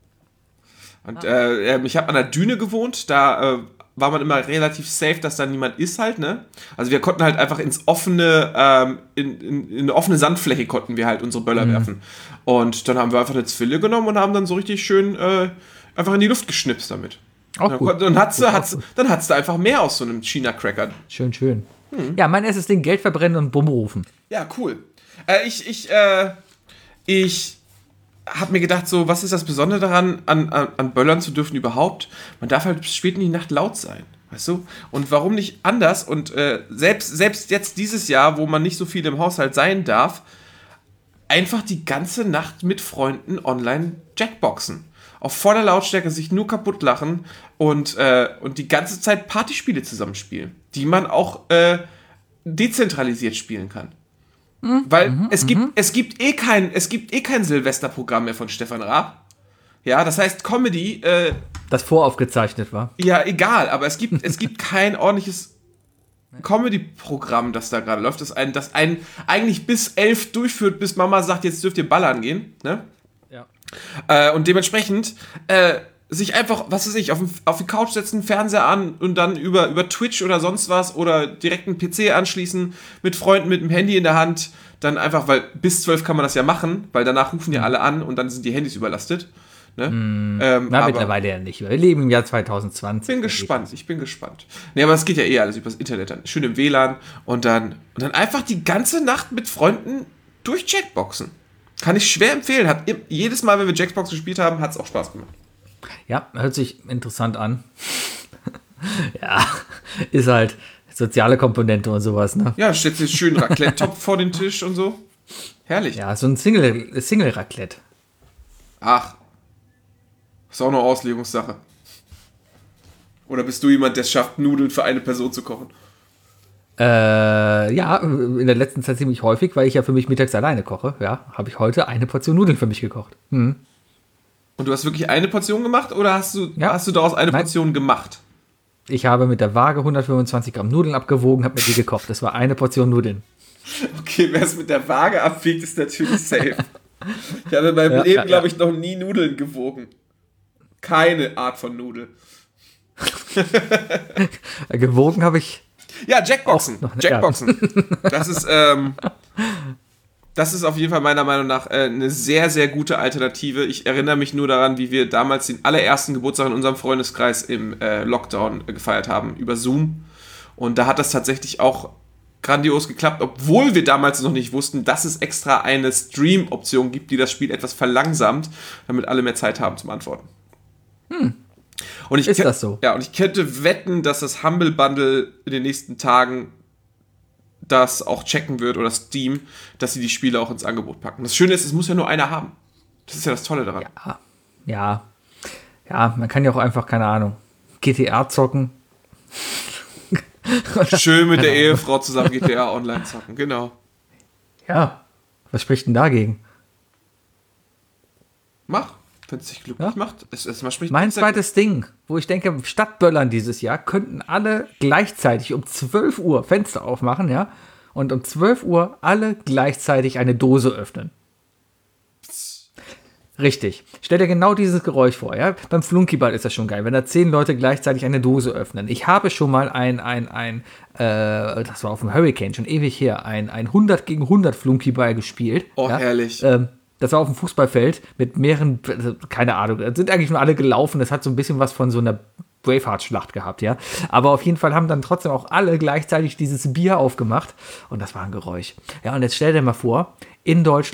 C: Und ah. äh, ich habe an der Düne gewohnt, da äh, war man immer relativ safe, dass da niemand ist halt, ne? Also wir konnten halt einfach ins offene, ähm, in, in, in eine offene Sandfläche konnten wir halt unsere Böller mhm. werfen. Und dann haben wir einfach eine Zwille genommen und haben dann so richtig schön äh, einfach in die Luft geschnipst damit.
B: Auch
C: dann,
B: gut.
C: Dann hat's, hat's, dann hat's da einfach mehr aus so einem China-Cracker.
B: Schön, schön. Hm. Ja, mein erstes Ding, Geld verbrennen und Bumm rufen.
C: Ja, cool. Äh, ich, ich, äh, ich habe mir gedacht, so, was ist das Besondere daran, an, an, an Böllern zu dürfen überhaupt? Man darf halt bis spät in die Nacht laut sein, weißt du? Und warum nicht anders? Und äh, selbst, selbst jetzt dieses Jahr, wo man nicht so viel im Haushalt sein darf, einfach die ganze Nacht mit Freunden online Jackboxen. Auf voller Lautstärke sich nur kaputt lachen und, äh, und die ganze Zeit Partyspiele zusammenspielen, die man auch äh, dezentralisiert spielen kann. Mhm. Weil mhm, es, gibt, es, gibt eh kein, es gibt eh kein Silvesterprogramm mehr von Stefan Raab. Ja, das heißt Comedy. Äh,
B: das voraufgezeichnet war.
C: Ja, egal, aber es gibt, es gibt kein ordentliches Comedy-Programm, das da gerade läuft, das einen, das einen eigentlich bis elf durchführt, bis Mama sagt, jetzt dürft ihr ballern gehen, ne? Äh, und dementsprechend äh, sich einfach, was weiß ich, auf, auf die Couch setzen, Fernseher an und dann über, über Twitch oder sonst was oder direkt einen P C anschließen, mit Freunden mit dem Handy in der Hand, dann einfach, weil bis zwölf kann man das ja machen, weil danach rufen ja alle an und dann sind die Handys überlastet. Ne?
B: Mm, ähm, na, mittlerweile ja nicht. Wir leben im Jahr zwanzig zwanzig.
C: Ich bin gespannt, ich bin gespannt. Nee, aber es geht ja eh alles übers Internet dann. Schön im W L A N und dann, und dann einfach die ganze Nacht mit Freunden durch Jackboxen. Kann ich schwer empfehlen. Hat jedes Mal, wenn wir Jackbox gespielt haben, hat es auch Spaß gemacht.
B: Ja, hört sich interessant an. Ja, ist halt soziale Komponente und sowas, ne?
C: Ja, stellt sich schön Raclette-Topf vor den Tisch und so. Herrlich.
B: Ja, so ein Single, Single-Raclette.
C: Ach. Ist auch eine Auslegungssache. Oder bist du jemand, der es schafft, Nudeln für eine Person zu kochen?
B: Äh, ja, in der letzten Zeit ziemlich häufig, weil ich ja für mich mittags alleine koche. Ja, habe ich heute eine Portion Nudeln für mich gekocht. Hm.
C: Und du hast wirklich eine Portion gemacht oder hast du,
B: ja.
C: hast du daraus eine
B: Nein.
C: Portion gemacht?
B: Ich habe mit der Waage hundertfünfundzwanzig Gramm Nudeln abgewogen, habe mit die gekocht. Das war eine Portion Nudeln.
C: Okay, wer es mit der Waage abwiegt, ist natürlich safe. Ich habe in meinem
B: ja,
C: Leben,
B: ja,
C: glaube ich,
B: ja.
C: noch nie Nudeln gewogen. Keine Art von Nudel.
B: Gewogen habe ich.
C: Ja, Jackboxen.
B: Noch,
C: Jackboxen. Ja. Das ist, ähm, das ist auf jeden Fall meiner Meinung nach äh, eine sehr, sehr gute Alternative. Ich erinnere mich nur daran, wie wir damals den allerersten Geburtstag in unserem Freundeskreis im äh, Lockdown äh, gefeiert haben, über Zoom. Und da hat das tatsächlich auch grandios geklappt, obwohl wir damals noch nicht wussten, dass es extra eine Stream-Option gibt, die das Spiel etwas verlangsamt, damit alle mehr Zeit haben zum Antworten.
B: Hm.
C: Und ich
B: ist
C: ke-
B: das so?
C: Ja, und ich könnte wetten, dass das Humble Bundle in den nächsten Tagen das auch checken wird oder Steam, dass sie die Spiele auch ins Angebot packen. Das Schöne ist, es muss ja nur einer haben. Das ist ja das Tolle daran.
B: Ja, ja, ja, man kann ja auch einfach, keine Ahnung, G T A zocken.
C: Schön mit der Ehefrau zusammen G T A online zocken, genau.
B: Ja, was spricht denn dagegen?
C: Mach. Wenn es dich glücklich
B: ja?
C: macht. Es, es macht mich
B: mein zweites Ding, wo ich denke, statt Böllern dieses Jahr könnten alle gleichzeitig um zwölf Uhr Fenster aufmachen, ja, und um zwölf Uhr alle gleichzeitig eine Dose öffnen. Richtig. Stell dir genau dieses Geräusch vor, ja. Beim Flunkyball ist das schon geil, wenn da zehn Leute gleichzeitig eine Dose öffnen. Ich habe schon mal ein, ein, ein, äh, das war auf dem Hurricane, schon ewig her, ein, ein hundert gegen hundert Flunkyball gespielt.
C: Oh,
B: ja?
C: herrlich.
B: Ähm, Das war auf dem Fußballfeld mit mehreren, keine Ahnung, da sind eigentlich nur alle gelaufen. Das hat so ein bisschen was von so einer Braveheart-Schlacht gehabt, ja. Aber auf jeden Fall haben dann trotzdem auch alle gleichzeitig dieses Bier aufgemacht. Und das war ein Geräusch. Ja, und jetzt stell dir mal vor, in Deutschland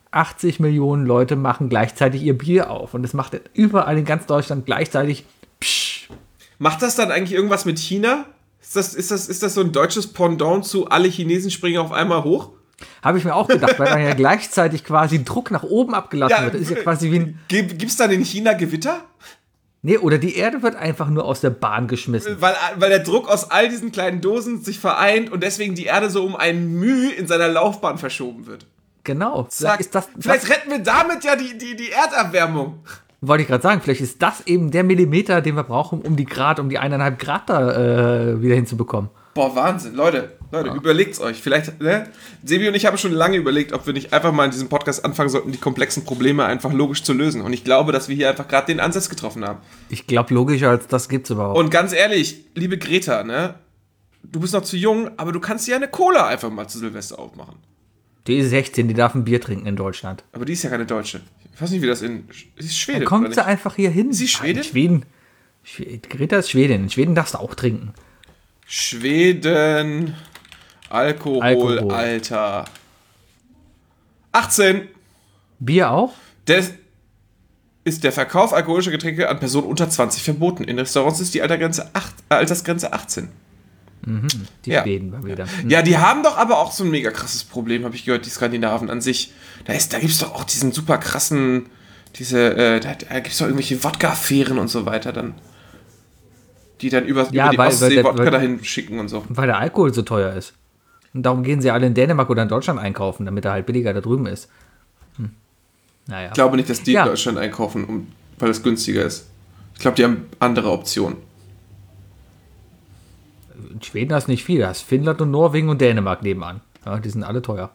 B: achtzig Millionen Leute machen gleichzeitig ihr Bier auf. Und es macht überall in ganz Deutschland gleichzeitig psch.
C: Macht das dann eigentlich irgendwas mit China? Ist das, ist das, ist das so ein deutsches Pendant zu alle Chinesen springen auf einmal hoch?
B: Habe ich mir auch gedacht, weil dann ja gleichzeitig quasi Druck nach oben abgelassen
C: Ja,
B: wird. Das ist ja quasi wie ein...
C: Gibt es dann in China Gewitter?
B: Nee, oder die Erde wird einfach nur aus der Bahn geschmissen.
C: Weil, weil der Druck aus all diesen kleinen Dosen sich vereint und deswegen die Erde so um ein Müh in seiner Laufbahn verschoben wird.
B: Genau.
C: Zack.
B: Ist das,
C: Vielleicht
B: das,
C: retten wir damit ja die, die, die Erderwärmung.
B: wollte ich gerade sagen, vielleicht ist das eben der Millimeter, den wir brauchen, um die Grad, um die eineinhalb Grad da äh, wieder hinzubekommen.
C: Boah, Wahnsinn. Leute, Leute, ja. Überlegt's euch. Vielleicht, ne? Sebi und ich haben schon lange überlegt, ob wir nicht einfach mal in diesem Podcast anfangen sollten, die komplexen Probleme einfach logisch zu lösen. Und ich glaube, dass wir hier einfach gerade den Ansatz getroffen haben.
B: Ich glaube, logischer als das gibt's überhaupt.
C: Und ganz ehrlich, liebe Greta, ne? Du bist noch zu jung, aber du kannst dir eine Cola einfach mal zu Silvester aufmachen.
B: Die ist sechzehn, die darf ein Bier trinken in Deutschland.
C: Aber die ist ja keine Deutsche. Ich weiß nicht, wie das in... Sie ist Schwedin,
B: Dann kommt sie einfach hier hin.
C: Ist sie Schwedin?
B: In Schweden. Schweden. Greta ist Schwedin. In Schweden darfst du auch trinken.
C: Schweden, Alkohol,
B: Alkohol.
C: Alter. achtzehn.
B: Bier auch?
C: Das ist der Verkauf alkoholischer Getränke an Personen unter zwanzig verboten. In Restaurants ist die Altersgrenze, acht, äh, Altersgrenze achtzehn.
B: Mhm, die
C: Ja.
B: Schweden mal wieder. Mhm.
C: Ja, die haben doch aber auch so ein mega krasses Problem, habe ich gehört, die Skandinaven an sich. Da, ist, da gibt es doch auch diesen super krassen, diese, äh, da, da gibt es doch irgendwelche Wodka-Affären und so weiter dann. Die dann über,
B: Ja,
C: über die
B: weil-
C: Ostsee
B: weil-
C: Wodka
B: weil-
C: dahin schicken und so.
B: Weil der Alkohol so teuer ist. Und darum gehen sie alle in Dänemark oder in Deutschland einkaufen, damit er halt billiger da drüben ist. Hm. Naja.
C: Ich glaube nicht, dass die
B: Ja.
C: in Deutschland einkaufen, um, weil es günstiger ist. Ich glaube, die haben andere Optionen.
B: In Schweden hast du nicht viel. Du hast Finnland und Norwegen und Dänemark nebenan. Ja, die sind alle teuer.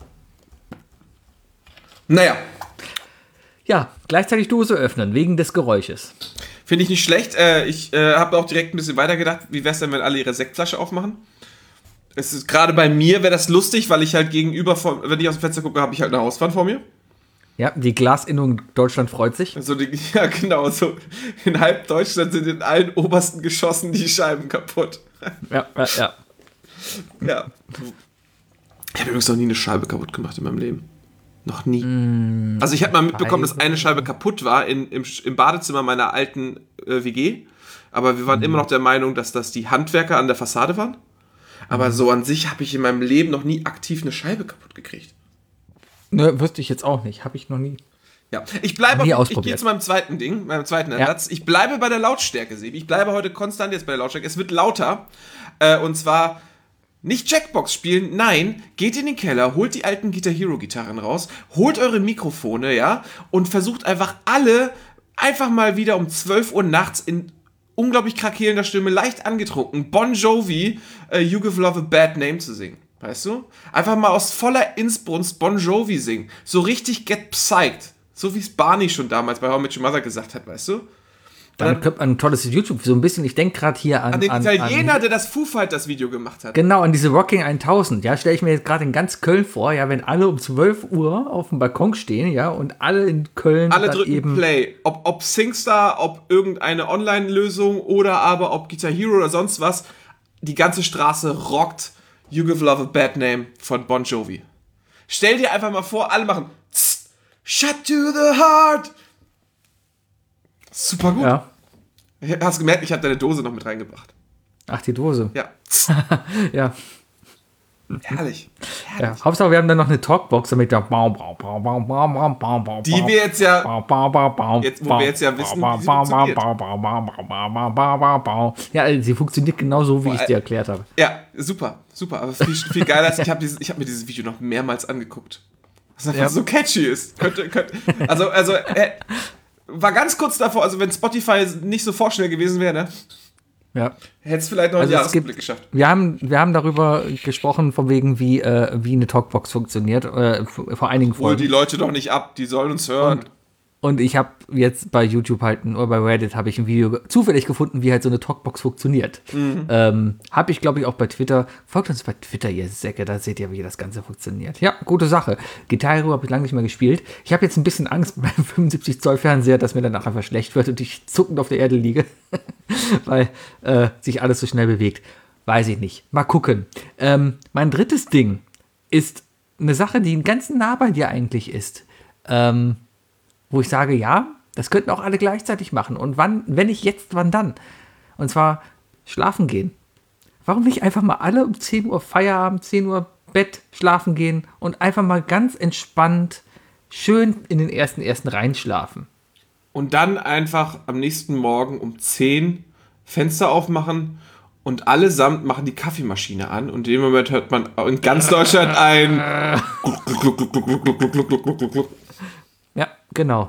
C: Naja,
B: Ja, gleichzeitig Dose öffnen, wegen des Geräusches.
C: finde ich nicht schlecht. Äh, ich äh, habe auch direkt ein bisschen weitergedacht. Wie wäre es denn, wenn alle ihre Sektflasche aufmachen? Es ist gerade bei mir wäre das lustig, weil ich halt gegenüber, von, wenn ich aus dem Fenster gucke, habe ich halt eine Hauswand vor mir.
B: Ja, die Glasinnung Deutschland freut sich.
C: Also die, ja, genau. So in halb Deutschland sind in allen obersten Geschossen die Scheiben kaputt.
B: Ja, ja, ja.
C: Ja. Ich habe übrigens noch nie eine Scheibe kaputt gemacht in meinem Leben. Noch nie.
B: Mm,
C: Also ich habe mal mitbekommen,
B: Scheibe.
C: dass eine Scheibe kaputt war in, im, im Badezimmer meiner alten äh, W G. Aber wir waren
B: Mhm.
C: immer noch der Meinung, dass das die Handwerker an der Fassade waren. Aber so an sich habe ich in meinem Leben noch nie aktiv eine Scheibe kaputt gekriegt.
B: Ne, wüsste ich jetzt auch nicht. Habe ich noch nie.
C: Ja, ich bleibe
B: Nie
C: auf, ich
B: ausprobiert.
C: gehe zu meinem zweiten Ding, meinem zweiten
B: Ja.
C: Ersatz. Ich bleibe bei der Lautstärke, Sebi. Ich bleibe heute konstant jetzt bei der Lautstärke. Es wird lauter. Äh, und zwar nicht Jackbox spielen, nein, geht in den Keller, holt die alten Guitar Hero Gitarren raus, holt eure Mikrofone, ja, und versucht einfach alle einfach mal wieder um zwölf Uhr nachts in unglaublich krakelnder Stimme, leicht angetrunken, Bon Jovi, uh, You Give Love a Bad Name zu singen. Weißt du? Einfach mal aus voller Inbrunst Bon Jovi singen. So richtig get psyched. So wie es Barney schon damals bei How I Met Your Mother gesagt hat, weißt du?
B: Dann könnte man ein tolles YouTube, so ein bisschen, ich denke gerade hier an,
C: An den
B: an,
C: Italiener,
B: an,
C: der das Foo Fighters Video gemacht hat.
B: genau, an diese Rocking tausend, ja, stelle ich mir jetzt gerade in ganz Köln vor, ja, wenn alle um zwölf Uhr auf dem Balkon stehen, ja, und alle in Köln
C: Alle
B: dann
C: drücken
B: eben,
C: Play. Ob, ob SingStar, ob irgendeine Online-Lösung oder aber ob Guitar Hero oder sonst was. Die ganze Straße rockt You Give Love a Bad Name von Bon Jovi. Stell dir einfach mal vor, alle machen Tss, Shut to the Heart. Super gut.
B: ja,
C: Hast gemerkt, ich habe deine Dose noch mit reingebracht.
B: ach, die Dose,
C: Ja. Tss,
B: ja,
C: herrlich.
B: ja, Hauptsache wir haben dann noch eine Talkbox, damit da bau, bau, bau, bau, bau, bau, bau, bau,
C: Die wir jetzt ja
B: bau, bau, bau, bau,
C: Jetzt, wo wir jetzt ja wissen,
B: bau,
C: wie sie
B: bau, bau,
C: funktioniert.
B: bau, bau, bau, bau, bau, bau, bau, bau, bau. Ja, also sie funktioniert genauso, wie ich es dir erklärt habe.
C: Ja, super, super. Aber viel, viel geiler ist, ich habe hab mir dieses Video noch mehrmals angeguckt. Was einfach
B: Ja.
C: so catchy ist. Könnte, könnte, also, also, äh, war ganz kurz davor, also wenn Spotify nicht so vorschnell gewesen wäre, ne,
B: Ja.
C: hätte es vielleicht noch einen
B: Also es
C: Jahresrückblick
B: gibt,
C: geschafft.
B: wir haben, wir haben darüber gesprochen, von wegen, wie, äh, wie eine Talkbox funktioniert, äh, vor vor einigen
C: Hol
B: Folgen.
C: die Leute doch nicht ab, die sollen uns hören.
B: Und, und ich habe jetzt bei YouTube halt, ein- oder bei Reddit habe ich ein Video ge- zufällig gefunden, wie halt so eine Talkbox funktioniert.
C: Mhm.
B: Ähm, habe ich, glaube ich, auch bei Twitter. Folgt uns bei Twitter, ihr Säcke, da seht ihr, wie das Ganze funktioniert. Ja, gute Sache. Guitar Hero habe ich lange nicht mehr gespielt. Ich habe jetzt ein bisschen Angst beim fünfundsiebzig Zoll Fernseher, dass mir danach einfach schlecht wird und ich zuckend auf der Erde liege, weil äh, sich alles so schnell bewegt. Weiß ich nicht. Mal gucken. Ähm, mein drittes Ding ist eine Sache, die ganz nah bei dir eigentlich ist. ähm, wo ich sage, ja, das könnten auch alle gleichzeitig machen. Und wann, wenn nicht jetzt, wann dann? Und zwar schlafen gehen. Warum nicht einfach mal alle um zehn Uhr Feierabend, zehn Uhr Bett, schlafen gehen und einfach mal ganz entspannt schön in den ersten ersten reinschlafen?
C: Und dann einfach am nächsten Morgen um zehn Fenster aufmachen und allesamt machen die Kaffeemaschine an. Und in dem Moment hört man in ganz Deutschland ein
B: Ja, genau.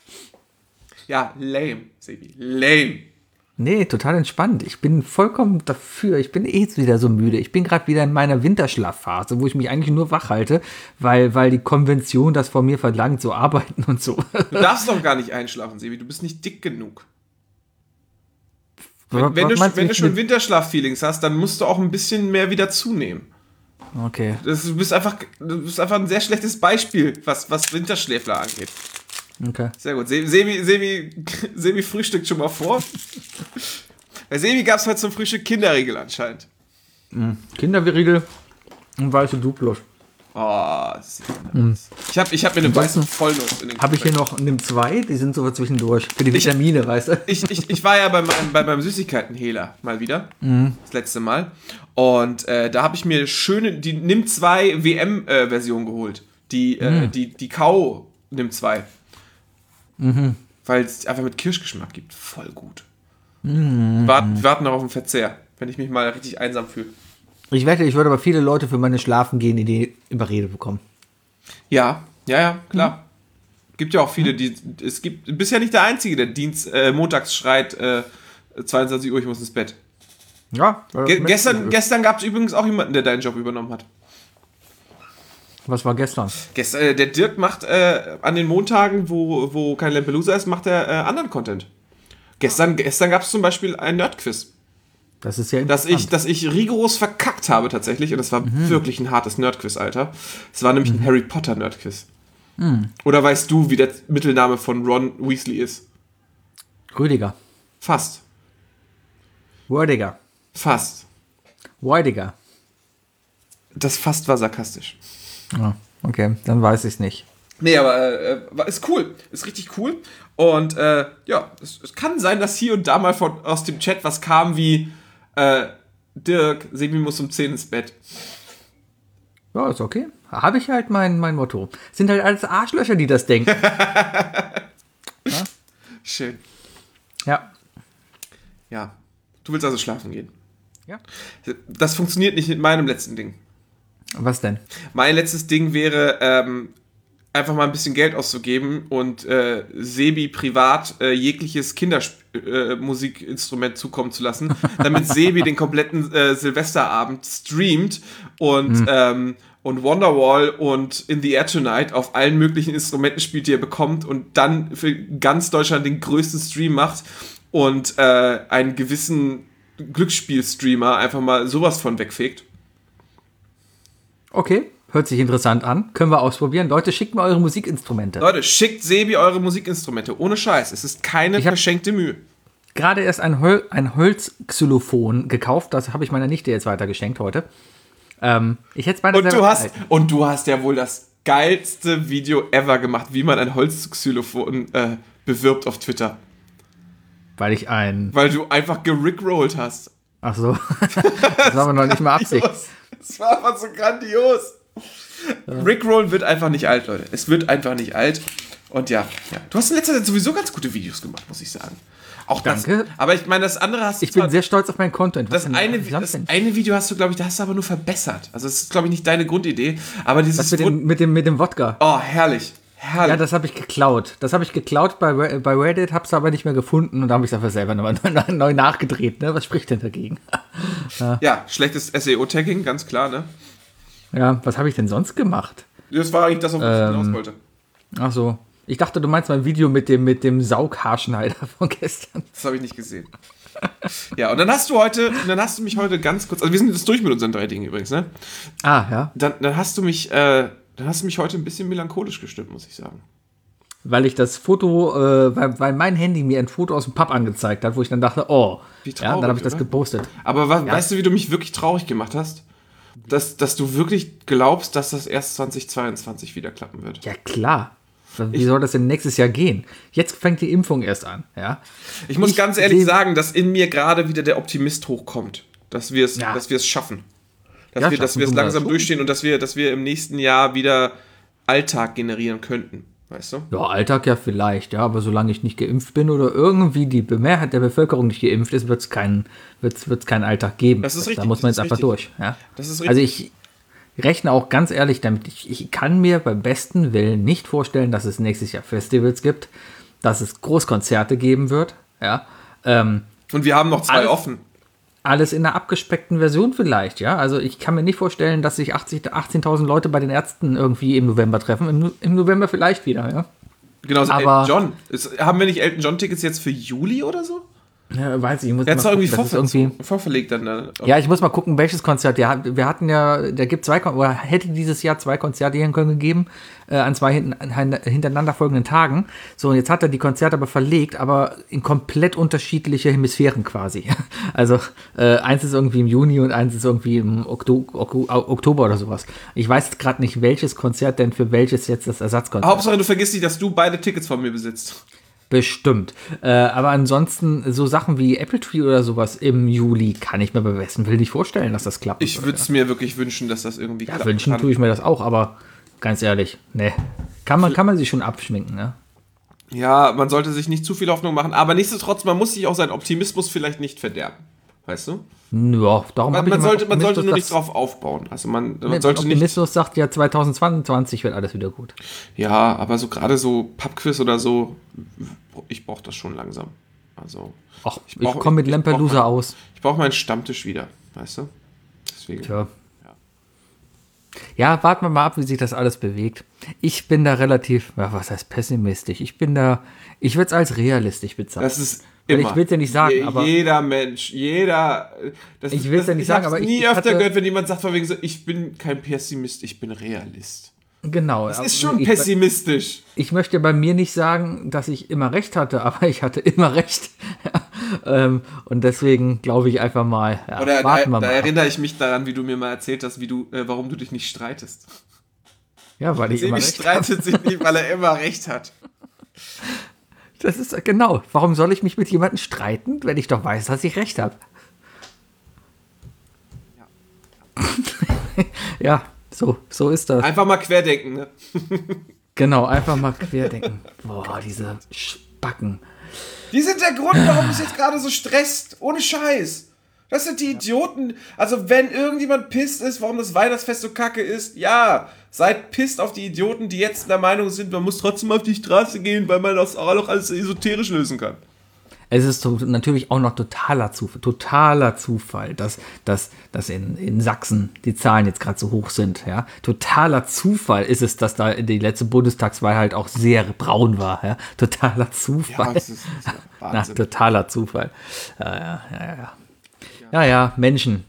C: Ja, lame, Sebi, lame.
B: Nee, total entspannt. Ich bin vollkommen dafür. Ich bin eh jetzt wieder so müde. Ich bin gerade wieder in meiner Winterschlafphase, wo ich mich eigentlich nur wach halte, weil, weil die Konvention das von mir verlangt, so arbeiten und so.
C: Du darfst doch gar nicht einschlafen, Sebi. Du bist nicht dick genug. Wenn,
B: Was
C: wenn du,
B: meinst du
C: wenn du
B: mit-
C: schon Winterschlaf-Feelings hast, dann musst du auch ein bisschen mehr wieder zunehmen.
B: Okay.
C: Das, du, bist einfach, du bist einfach ein sehr schlechtes Beispiel, was, was Winterschläfler angeht.
B: Okay.
C: Sehr gut. Se- Sebi, Sebi, Sebi frühstückt schon mal vor. Bei Sebi gab es heute zum Frühstück Kinderriegel anscheinend.
B: Kinderriegel und weiße Duplos.
C: Oh, sehr nice. Ich habe ich hab mir eine weiße Vollnuss in den
B: Habe ich hier noch Nimm zwei, die sind so zwischendurch. Für die Vitamine, weißt du?
C: ich, ich, ich war ja bei meinem, bei meinem Süßigkeitenhehler mal wieder. Das letzte Mal. Und äh, da habe ich mir schöne, die Nimm zwei W M-Version geholt. Die, äh, die, die Kau Nimm zwei. Weil es einfach mit Kirschgeschmack gibt. Voll gut. Wir warten, wir warten noch auf den Verzehr, wenn ich mich mal richtig einsam fühle.
B: Ich wette, ich würde aber viele Leute für meine Schlafen gehen, die überredet bekommen.
C: Ja, ja, ja, klar. Gibt ja auch viele, die. Es gibt. Du bist ja nicht der Einzige, der Dienst, äh, montags schreit, äh, zweiundzwanzig Uhr, ich muss ins Bett.
B: Ja.
C: Ge gestern gestern gab es übrigens auch jemanden, der deinen Job übernommen hat.
B: Was war gestern?
C: Gestern, äh, der Dirk macht äh, an den Montagen, wo, wo kein Lampelusa ist, macht er äh, anderen Content. Gestern, gestern gab es zum Beispiel ein Nerdquiz,
B: Das ist ja
C: das
B: interessant.
C: ich, das ich rigoros verkackt habe tatsächlich. Und das war wirklich ein hartes Nerdquiz, Alter. Es war nämlich ein Harry Potter Nerdquiz. Oder weißt du, wie der Mittelname von Ron Weasley ist?
B: Rüdiger.
C: Fast.
B: Wordiger.
C: Fast.
B: Wordiger.
C: Das fast war sarkastisch.
B: Ja, okay, dann weiß ich es nicht.
C: Nee, aber äh, war- ist cool. Ist richtig cool. Und äh, ja, es, es kann sein, dass hier und da mal von, aus dem Chat was kam wie äh, Dirk, Sebi muss um zehn ins Bett.
B: Ja, ist okay. Habe ich halt mein, mein Motto. Sind halt alles Arschlöcher, die das denken.
C: Schön.
B: Ja.
C: Ja. Du willst also schlafen gehen.
B: Ja.
C: Das funktioniert nicht mit meinem letzten Ding.
B: Was denn?
C: Mein letztes Ding wäre, ähm, einfach mal ein bisschen Geld auszugeben und äh, Sebi privat äh, jegliches Kindermusikinstrument äh, zukommen zu lassen, damit Sebi den kompletten äh, Silvesterabend streamt und, ähm, und Wonderwall und In the Air Tonight auf allen möglichen Instrumenten spielt, die er bekommt und dann für ganz Deutschland den größten Stream macht und äh, einen gewissen Glücksspiel-Streamer einfach mal sowas von wegfegt.
B: Okay, hört sich interessant an. Können wir ausprobieren. Leute, schickt mir eure Musikinstrumente.
C: Leute, schickt Sebi eure Musikinstrumente. Ohne Scheiß. Es ist keine
B: Ich hab-
C: verschenkte Mühe.
B: Gerade erst ein, Hol ein Holzxylophon gekauft. Das habe ich meiner Nichte jetzt weitergeschenkt heute. Ähm, ich hätte es beinahe
C: Und du,
B: selber
C: hast,
B: behalten.
C: und du hast ja wohl das geilste Video ever gemacht, wie man ein Holzxylophon äh, bewirbt auf Twitter.
B: Weil ich ein...
C: Weil du einfach gerickrollt hast.
B: Ach so. Das war aber noch nicht mal Absicht.
C: Das war einfach so grandios. Rickrollen wird einfach nicht alt, Leute. Es wird einfach nicht alt. Und ja, ja. Du hast in letzter Zeit sowieso ganz gute Videos gemacht, muss ich sagen. Auch
B: Danke.
C: Das, aber ich meine, das andere hast du
B: Ich bin
C: zwar-
B: sehr stolz auf meinen Content. Was
C: Das
B: denn-
C: eine,
B: was sonst
C: das
B: denn?
C: eine Video hast du, glaube ich, da hast du aber nur verbessert. Also es ist, glaube ich, nicht deine Grundidee. Aber dieses...
B: Das mit dem, mit dem, mit dem Wodka.
C: oh, herrlich. Herrlich.
B: Ja, das habe ich geklaut. Das habe ich geklaut bei, Re- bei Reddit, habe es aber nicht mehr gefunden und da habe ich es dafür selber nochmal neu, neu nachgedreht. Ne? Was spricht denn dagegen?
C: ja, schlechtes S E O-Tagging, ganz klar, ne?
B: Ja, was habe ich denn sonst gemacht?
C: Das war eigentlich das, auf was ich hinaus wollte.
B: Ach so. Ich dachte, du meinst mein Video mit dem, mit dem Saughaarschneider von gestern.
C: Das habe ich nicht gesehen. Ja, und dann hast du heute, dann hast du mich heute ganz kurz, also wir sind jetzt durch mit unseren drei Dingen übrigens, ne?
B: Ah, ja.
C: Dann, dann hast du mich, äh, dann hast du mich heute ein bisschen melancholisch gestimmt, muss ich sagen.
B: Weil ich das Foto, äh, weil, weil mein Handy mir ein Foto aus dem Pub angezeigt hat, wo ich dann dachte, oh.
C: Wie
B: ja,
C: traurig,
B: dann habe ich das
C: oder?
B: gepostet.
C: Aber wa- weißt du, wie du mich wirklich traurig gemacht hast? Dass, dass du wirklich glaubst, dass das erst zwanzig zweiundzwanzig wieder klappen wird.
B: Ja, klar. Wie
C: ich,
B: soll das denn nächstes Jahr gehen? Jetzt fängt die Impfung erst an, ja.
C: Ich muss
B: ich
C: ganz ehrlich
B: seh,
C: sagen, dass in mir gerade wieder der Optimist hochkommt, dass wir es
B: ja.
C: dass wir es schaffen. Dass
B: Ja,
C: wir, dass wir es
B: tun wir
C: langsam
B: schon.
C: durchstehen und dass wir, dass wir im nächsten Jahr wieder Alltag generieren könnten. Weißt du?
B: Ja, Alltag ja vielleicht, ja, aber solange ich nicht geimpft bin oder irgendwie die Mehrheit der Bevölkerung nicht geimpft ist, wird es keinen wird's, wird's keinen Alltag geben.
C: Das ist richtig,
B: Da muss man
C: das
B: jetzt
C: ist
B: einfach
C: richtig.
B: durch. Ja.
C: Das ist richtig.
B: Also ich rechne auch ganz ehrlich damit, ich, ich kann mir beim besten Willen nicht vorstellen, dass es nächstes Jahr Festivals gibt, dass es Großkonzerte geben wird. Ja. Ähm,
C: Und wir haben noch zwei
B: alles-
C: offen.
B: alles in einer abgespeckten Version vielleicht, ja. Also ich kann mir nicht vorstellen, dass sich achtzig achtzehntausend Leute bei den Ärzten irgendwie im November treffen. Im, Nu- im November vielleicht wieder, ja.
C: Genauso
B: Aber-
C: Elton John. Ist, haben wir nicht Elton John Tickets jetzt für Juli oder so?
B: Ja, weiß ich, ich muss
C: Er hat es
B: mal
C: doch irgendwie,
B: gucken, das ist
C: vorver
B: irgendwie
C: vorverlegt dann. dann
B: Ja, ich muss mal gucken, welches Konzert. Ja, wir hatten ja, der gibt zwei, Kon- oder hätte dieses Jahr zwei Konzerte hier in Köln gegeben, äh, an zwei hin, hintereinander folgenden Tagen. So, und jetzt hat er die Konzerte aber verlegt, aber in komplett unterschiedliche Hemisphären quasi. Also, äh, eins ist irgendwie im Juni und eins ist irgendwie im Okto Ok- Oktober oder sowas. Ich weiß gerade nicht, welches Konzert denn für welches jetzt das Ersatzkonzert ist.
C: Hauptsache, du vergisst nicht, dass du beide Tickets von mir besitzt.
B: Bestimmt. Äh, aber ansonsten, so Sachen wie Apple Tree oder sowas im Juli kann ich mir bei besten Willen nicht vorstellen, dass das klappt.
C: Ich würde es mir wirklich wünschen, dass das irgendwie
B: Ja,
C: klappt.
B: wünschen tue ich mir das auch, aber ganz ehrlich, ne. Kann man, kann man sich schon abschminken, ne?
C: Ja, man sollte sich nicht zu viel Hoffnung machen, aber nichtsdestotrotz, man muss sich auch seinen Optimismus vielleicht nicht verderben. Weißt du?
B: Ja, darum
C: Man,
B: habe ich
C: man,
B: immer
C: sollte, man sollte
B: Optimismus,
C: nur nicht
B: dass-
C: drauf aufbauen. Also man, man
B: ne,
C: sollte nicht.
B: Optimismus sagt ja, zwanzig zweiundzwanzig wird alles wieder gut.
C: Ja, aber so gerade so Pubquiz oder so, ich brauche das schon langsam. Also
B: Ach, ich,
C: brauch-
B: komme mit
C: ich- ich brauch
B: Lampelusa
C: mein-
B: aus.
C: ich brauche meinen Stammtisch wieder, weißt du? Deswegen.
B: Tja. Ja, warten wir mal ab, wie sich das alles bewegt. Ich bin da relativ, ja, was heißt pessimistisch? Ich bin da, ich würde es als realistisch bezeichnen.
C: Das ist
B: Weil
C: immer.
B: ich will's ja nicht sagen,
C: Je,
B: aber-
C: jeder Mensch, jeder. Das,
B: Ich will's
C: das,
B: ja nicht sagen,
C: hab's
B: aber ich-
C: nie
B: ich
C: öfter
B: hatte-
C: gehört, wenn jemand sagt, von wegen so, ich bin kein Pessimist, ich bin Realist.
B: Genau.
C: Das ist schon
B: ich,
C: pessimistisch.
B: Ich möchte bei mir nicht sagen, dass ich immer recht hatte, aber ich hatte immer recht. ähm, und deswegen glaube ich einfach mal, ja,
C: Oder da,
B: warten wir
C: da
B: mal.
C: erinnere ich mich daran, wie du mir mal erzählt hast, wie du, äh, warum du dich nicht streitest.
B: Ja, weil ich immer
C: Sebi
B: recht habe.
C: streitet sich nicht, weil er immer recht hat.
B: Das ist genau. Warum soll ich mich mit jemandem streiten, wenn ich doch weiß, dass ich recht habe? Ja, ja so, so ist das.
C: Einfach mal querdenken, ne?
B: Genau, einfach mal querdenken. Boah, diese Spacken.
C: Die sind der Grund, warum es jetzt gerade so stresst. Ohne Scheiß. Das sind die Idioten. Also, wenn irgendjemand pisst ist, warum das Weihnachtsfest so kacke ist, ja, seid pisst auf die Idioten, die jetzt der Meinung sind, man muss trotzdem auf die Straße gehen, weil man das auch alles esoterisch lösen kann.
B: Es ist to- natürlich auch noch totaler Zufall, totaler Zufall, dass, dass, dass in, in Sachsen die Zahlen jetzt gerade so hoch sind. Ja? Totaler Zufall ist es, dass da die letzte Bundestagswahl halt auch sehr braun war. Ja? Totaler Zufall.
C: Ja, das ist, das ist
B: Na,
C: Wahnsinn.
B: totaler Zufall. Ja, ja, ja, ja. Ja, ja, Menschen.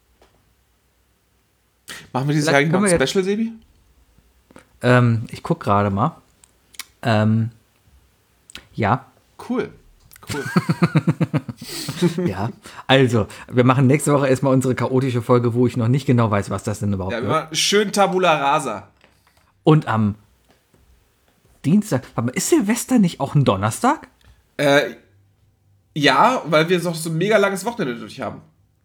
C: Machen wir dieses
B: Vielleicht
C: Jahr eigentlich noch
B: können
C: ein
B: wir jetzt-
C: Special, Sebi?
B: Ähm, ich gucke gerade mal. Ähm, ja,
C: Cool. Cool.
B: ja. Also, wir machen nächste Woche erstmal unsere chaotische Folge, wo ich noch nicht genau weiß, was das denn überhaupt
C: Ja, wir
B: wird.
C: machen schön Tabula Rasa.
B: Und am Dienstag, warte mal, ist Silvester nicht auch ein Donnerstag?
C: Äh, ja, weil wir so so ein mega langes Wochenende durch haben.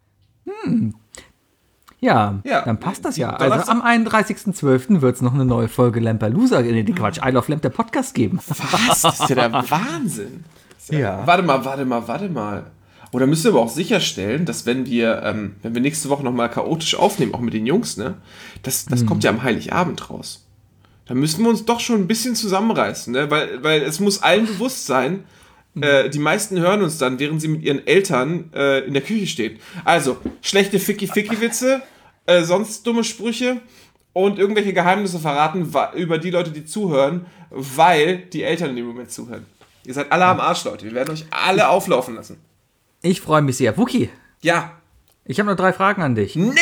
B: Ja,
C: Ja,
B: dann passt das
C: die
B: ja. Also
C: Donnerstag-
B: am einunddreißigsten zwölften wird es noch eine neue Folge Lampelusa, nee, die Quatsch, I Love Lamp, der Podcast geben.
C: Was? Das ist ja der Wahnsinn. Das ist ja.
B: Ja.
C: Warte mal, warte mal, warte mal. Oder müssen wir aber auch sicherstellen, dass wenn wir, ähm, wenn wir nächste Woche nochmal chaotisch aufnehmen, auch mit den Jungs, ne, das, das kommt ja am Heiligabend raus. Da müssen wir uns doch schon ein bisschen zusammenreißen, ne? Weil, weil es muss allen bewusst sein, äh, die meisten hören uns dann, während sie mit ihren Eltern äh, in der Küche stehen. Also, schlechte Ficky-Ficky-Witze, äh, sonst dumme Sprüche und irgendwelche Geheimnisse verraten wa- über die Leute, die zuhören, weil die Eltern in dem Moment zuhören. Ihr seid alle am Arsch, Leute. Wir werden euch alle auflaufen lassen.
B: Ich freue mich sehr. Wookie,
C: Ja.
B: ich habe noch drei Fragen an dich.
C: Nee!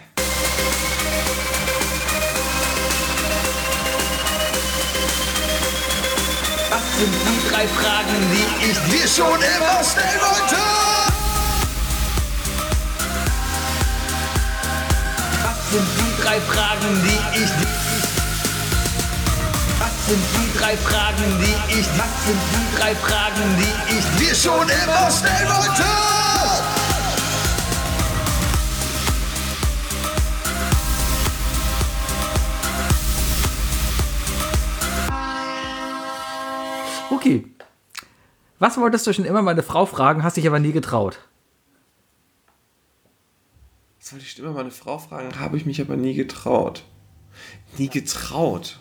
D: Das sind die drei Fragen, die ich dir schon immer stellen wollte. Das sind die drei Fragen, die ich dir... Das Was sind die drei Fragen, die ich, was sind die drei Fragen, die ich dir schon immer stellen wollte?
B: Okay. Was wolltest du schon immer meine Frau fragen, hast dich aber nie getraut?
C: Das wollte ich immer meine Frau fragen, habe ich mich aber nie getraut. Nie getraut.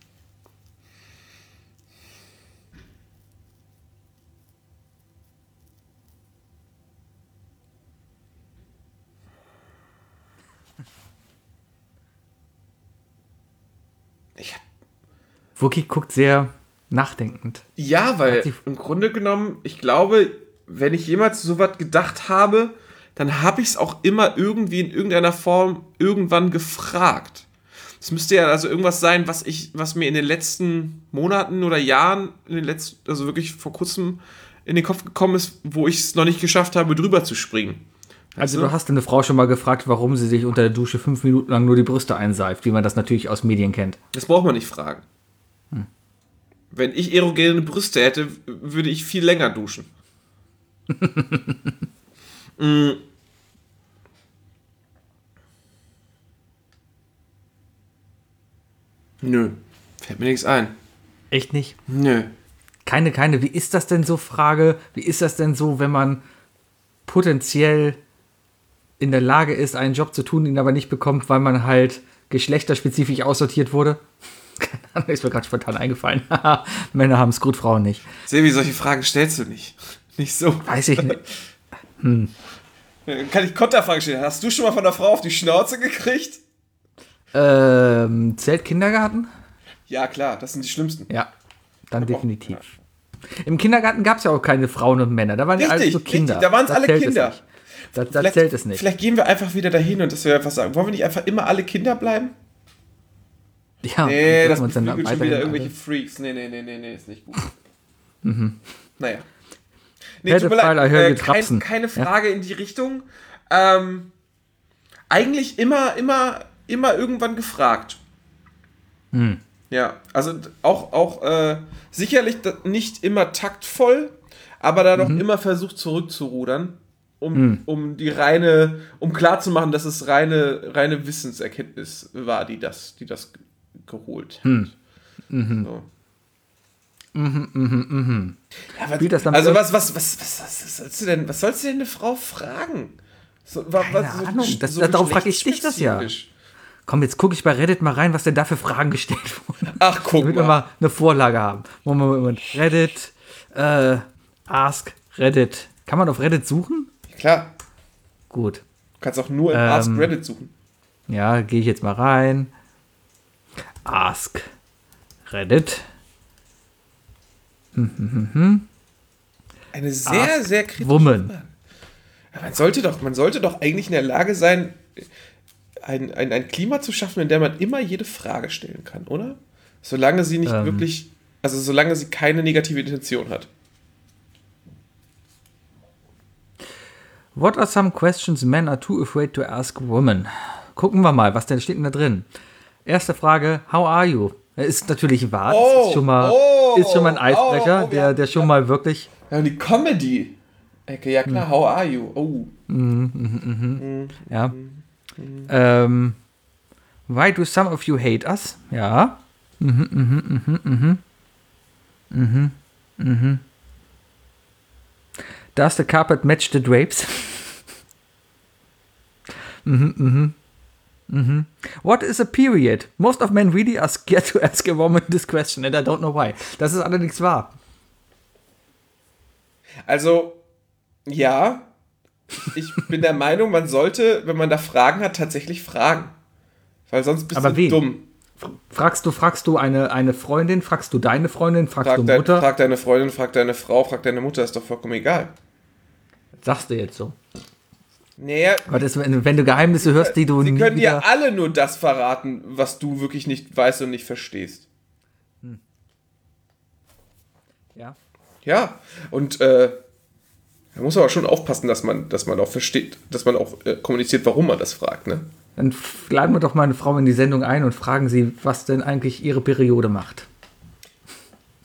C: Ich hab
B: Wookie guckt sehr nachdenkend.
C: Ja, weil im Grunde genommen, ich glaube, wenn ich jemals so was gedacht habe, dann habe ich es auch immer irgendwie in irgendeiner Form irgendwann gefragt. Es müsste ja also irgendwas sein, was ich, was mir in den letzten Monaten oder Jahren, in den letzten, also wirklich vor kurzem in den Kopf gekommen ist, wo ich es noch nicht geschafft habe, drüber zu springen.
B: Also du hast eine Frau schon mal gefragt, warum sie sich unter der Dusche fünf Minuten lang nur die Brüste einseift, wie man das natürlich aus Medien kennt.
C: Das braucht man nicht fragen. Hm. Wenn ich erogene Brüste hätte, würde ich viel länger duschen. mm. Nö, fällt mir nichts ein.
B: Echt nicht?
C: Nö.
B: Keine, keine. Wie ist das denn so, Frage? Wie ist das denn so, wenn man potenziell in der Lage ist, einen Job zu tun, ihn aber nicht bekommt, weil man halt geschlechterspezifisch aussortiert wurde? Keine Ahnung, ist mir gerade spontan eingefallen. Männer haben es gut, Frauen nicht.
C: Sebi, solche Fragen stellst du nicht. Nicht so.
B: Weiß ich nicht. Hm.
C: Kann ich Konterfrage stellen? Hast du schon mal von einer Frau auf die Schnauze gekriegt?
B: Ähm, zählt Kindergarten?
C: Ja, klar, das sind die schlimmsten.
B: Ja, dann definitiv. Im Kindergarten gab es ja auch keine Frauen und Männer. Da waren ja alle so Kinder.
C: Richtig, da waren es alle Kinder.
B: Da, da zählt es nicht.
C: Vielleicht gehen wir einfach wieder dahin und dass wir einfach sagen, wollen wir nicht einfach immer alle Kinder bleiben?
B: Ja,
C: nee, das
B: uns dann
C: beflügelt schon wieder irgendwelche
B: alle.
C: Freaks. Nee, nee, nee, nee, nee, ist nicht gut.
B: Mhm.
C: Naja. Nee, tut mir leid, äh, kein, keine Frage ja? in die Richtung. Ähm, eigentlich immer, immer, immer irgendwann gefragt.
B: Hm.
C: Ja, also auch, auch äh, sicherlich nicht immer taktvoll, aber dann mhm. auch immer versucht zurückzurudern, um, mhm. um die reine, um klarzumachen, dass es reine, reine Wissenserkenntnis war, die das, die das geholt hat.
B: Mhm. Mhm.
C: So.
B: Mhm, mhm, mhm.
C: Ja, was, das dann also was, was, was, was, was, sollst du denn, was sollst du denn eine Frau fragen? So,
B: Keine
C: was, so,
B: Ahnung, das,
C: so
B: das, darum frage ich dich das ja. Komm, jetzt gucke ich bei Reddit mal rein, was denn da für Fragen gestellt wurden.
C: Ach, guck
B: damit
C: mal.
B: wir mal eine Vorlage haben. Moment, Reddit, äh, Ask Reddit. Kann man auf Reddit suchen?
C: Klar.
B: Gut.
C: Du kannst auch nur in ähm, Ask Reddit suchen.
B: Ja, gehe ich jetzt mal rein. Ask Reddit. Hm, hm, hm, hm.
C: Eine sehr, Ask sehr kritische
B: Woman.
C: Frage. Man sollte doch, man sollte doch eigentlich in der Lage sein, ein, ein, ein Klima zu schaffen, in dem man immer jede Frage stellen kann, oder? Solange sie nicht ähm. wirklich, also solange sie keine negative Intention hat.
B: What are some questions men are too afraid to ask women? Gucken wir mal, was denn steht denn da drin? Erste Frage, how are you? Ist natürlich wahr,
C: oh,
B: das ist schon mal,
C: oh,
B: ist schon mal ein Eisbrecher,
C: oh, oh,
B: der, der schon mal wirklich...
C: Ja, die Comedy-Ecke, ja klar, hm. how are you? Oh.
B: Mhm, mhm, mhm. Mhm. Ja. Mhm. Ähm, why do some of you hate us? Ja. Mhm, mhm, mhm, mhm. Mhm, mhm. Does the carpet match the drapes? mhm, mhm. Mhm. What is a period? Most of men really are scared to ask a woman this question and I don't know why. Das ist allerdings wahr.
C: Also, ja, ich bin der Meinung, man sollte, wenn man da Fragen hat, tatsächlich fragen. Weil sonst bist
B: Aber
C: du
B: wen?
C: dumm.
B: Fragst du, fragst du eine, eine Freundin, fragst du deine Freundin, fragst
C: frag
B: du
C: dein,
B: Mutter?
C: Frag deine Freundin, frag deine Frau, frag deine Mutter, ist doch vollkommen egal.
B: Sagst du jetzt so.
C: Naja,
B: Aber das, wenn, wenn du Geheimnisse hörst, die du
C: sie
B: nie
C: können
B: wieder...
C: dir alle nur das verraten, was du wirklich nicht weißt und nicht verstehst.
B: Hm. Ja.
C: Ja, und äh, da muss man aber schon aufpassen, dass man, dass man auch versteht, dass man auch äh, kommuniziert, warum man das fragt, ne?
B: Dann laden wir doch mal eine Frau in die Sendung ein und fragen sie, was denn eigentlich ihre Periode macht.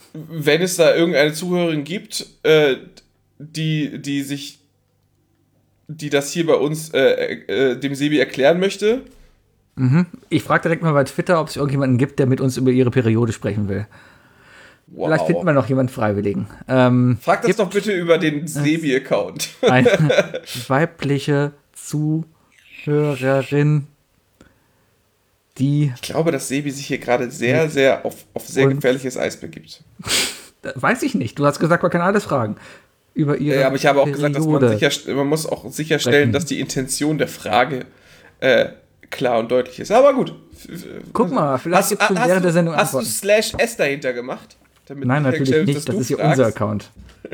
C: wenn es da irgendeine Zuhörerin gibt, äh, die, die sich, die das hier bei uns äh, äh, dem Sebi erklären möchte.
B: Mhm. Ich frage direkt mal bei Twitter, ob es irgendjemanden gibt, der mit uns über ihre Periode sprechen will.
C: Wow.
B: Vielleicht finden wir noch jemanden Freiwilligen. Ähm,
C: Frag das doch bitte über den Sebi-Account.
B: Eine weibliche Zuhörerin, die.
C: Ich glaube, dass Sebi sich hier gerade sehr, sehr auf, auf sehr gefährliches Eis begibt.
B: Weiß ich nicht. Du hast gesagt, man kann alles fragen. Über ihre
C: Ja, aber ich habe auch
B: Periode.
C: gesagt, dass man, sicher, man muss auch sicherstellen, dass die Intention der Frage äh, klar und deutlich ist. Aber gut.
B: Guck mal, vielleicht gibt es während der Sendung
C: Hast du
B: Antworten.
C: Slash S dahinter gemacht? Damit
B: Nein, natürlich
C: sichergestellt
B: nicht.
C: ist,
B: Das
C: dass
B: ist
C: du
B: hier
C: fragst?
B: unser Account.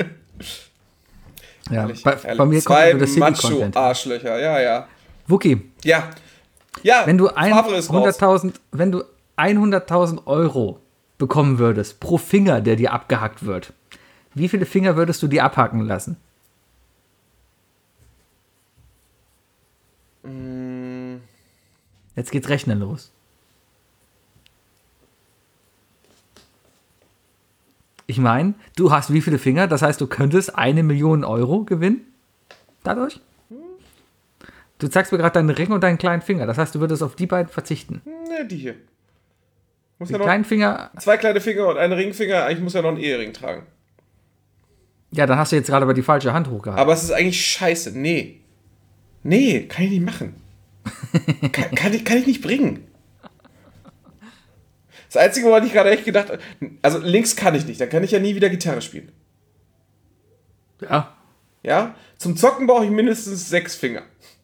B: Ja,
C: Ehrlich,
B: bei,
C: ehrlich.
B: bei mir
C: Zwei
B: kommt nur das Sebi-Content.
C: Macho-Arschlöcher, ja, ja.
B: Wookie,
C: Ja. Ja,
B: wenn du
C: Favre ist raus.
B: hunderttausend, wenn du hunderttausend Euro bekommen würdest pro Finger, der dir abgehackt wird, wie viele Finger würdest du dir abhacken lassen?
C: Mm.
B: Jetzt geht's Rechnen los. Ich meine, du hast wie viele Finger? Das heißt, du könntest eine Million Euro gewinnen? Dadurch? Du zeigst mir gerade deinen Ring und deinen kleinen Finger. Das heißt, du würdest auf die beiden verzichten.
C: Ne, die hier. Muss
B: Die
C: ja noch
B: kleinen Finger,
C: zwei kleine Finger und einen Ringfinger. Ich muss ja noch einen Ehering tragen.
B: ja, dann hast du jetzt gerade aber die falsche Hand hochgehalten.
C: Aber es ist eigentlich scheiße. Nee. Nee, kann ich nicht machen. kann, kann, ich, kann ich nicht bringen. Das Einzige, woran ich gerade echt gedacht habe, also links kann ich nicht, dann kann ich ja nie wieder Gitarre spielen.
B: Ja.
C: Ja? Zum Zocken brauche ich mindestens sechs Finger.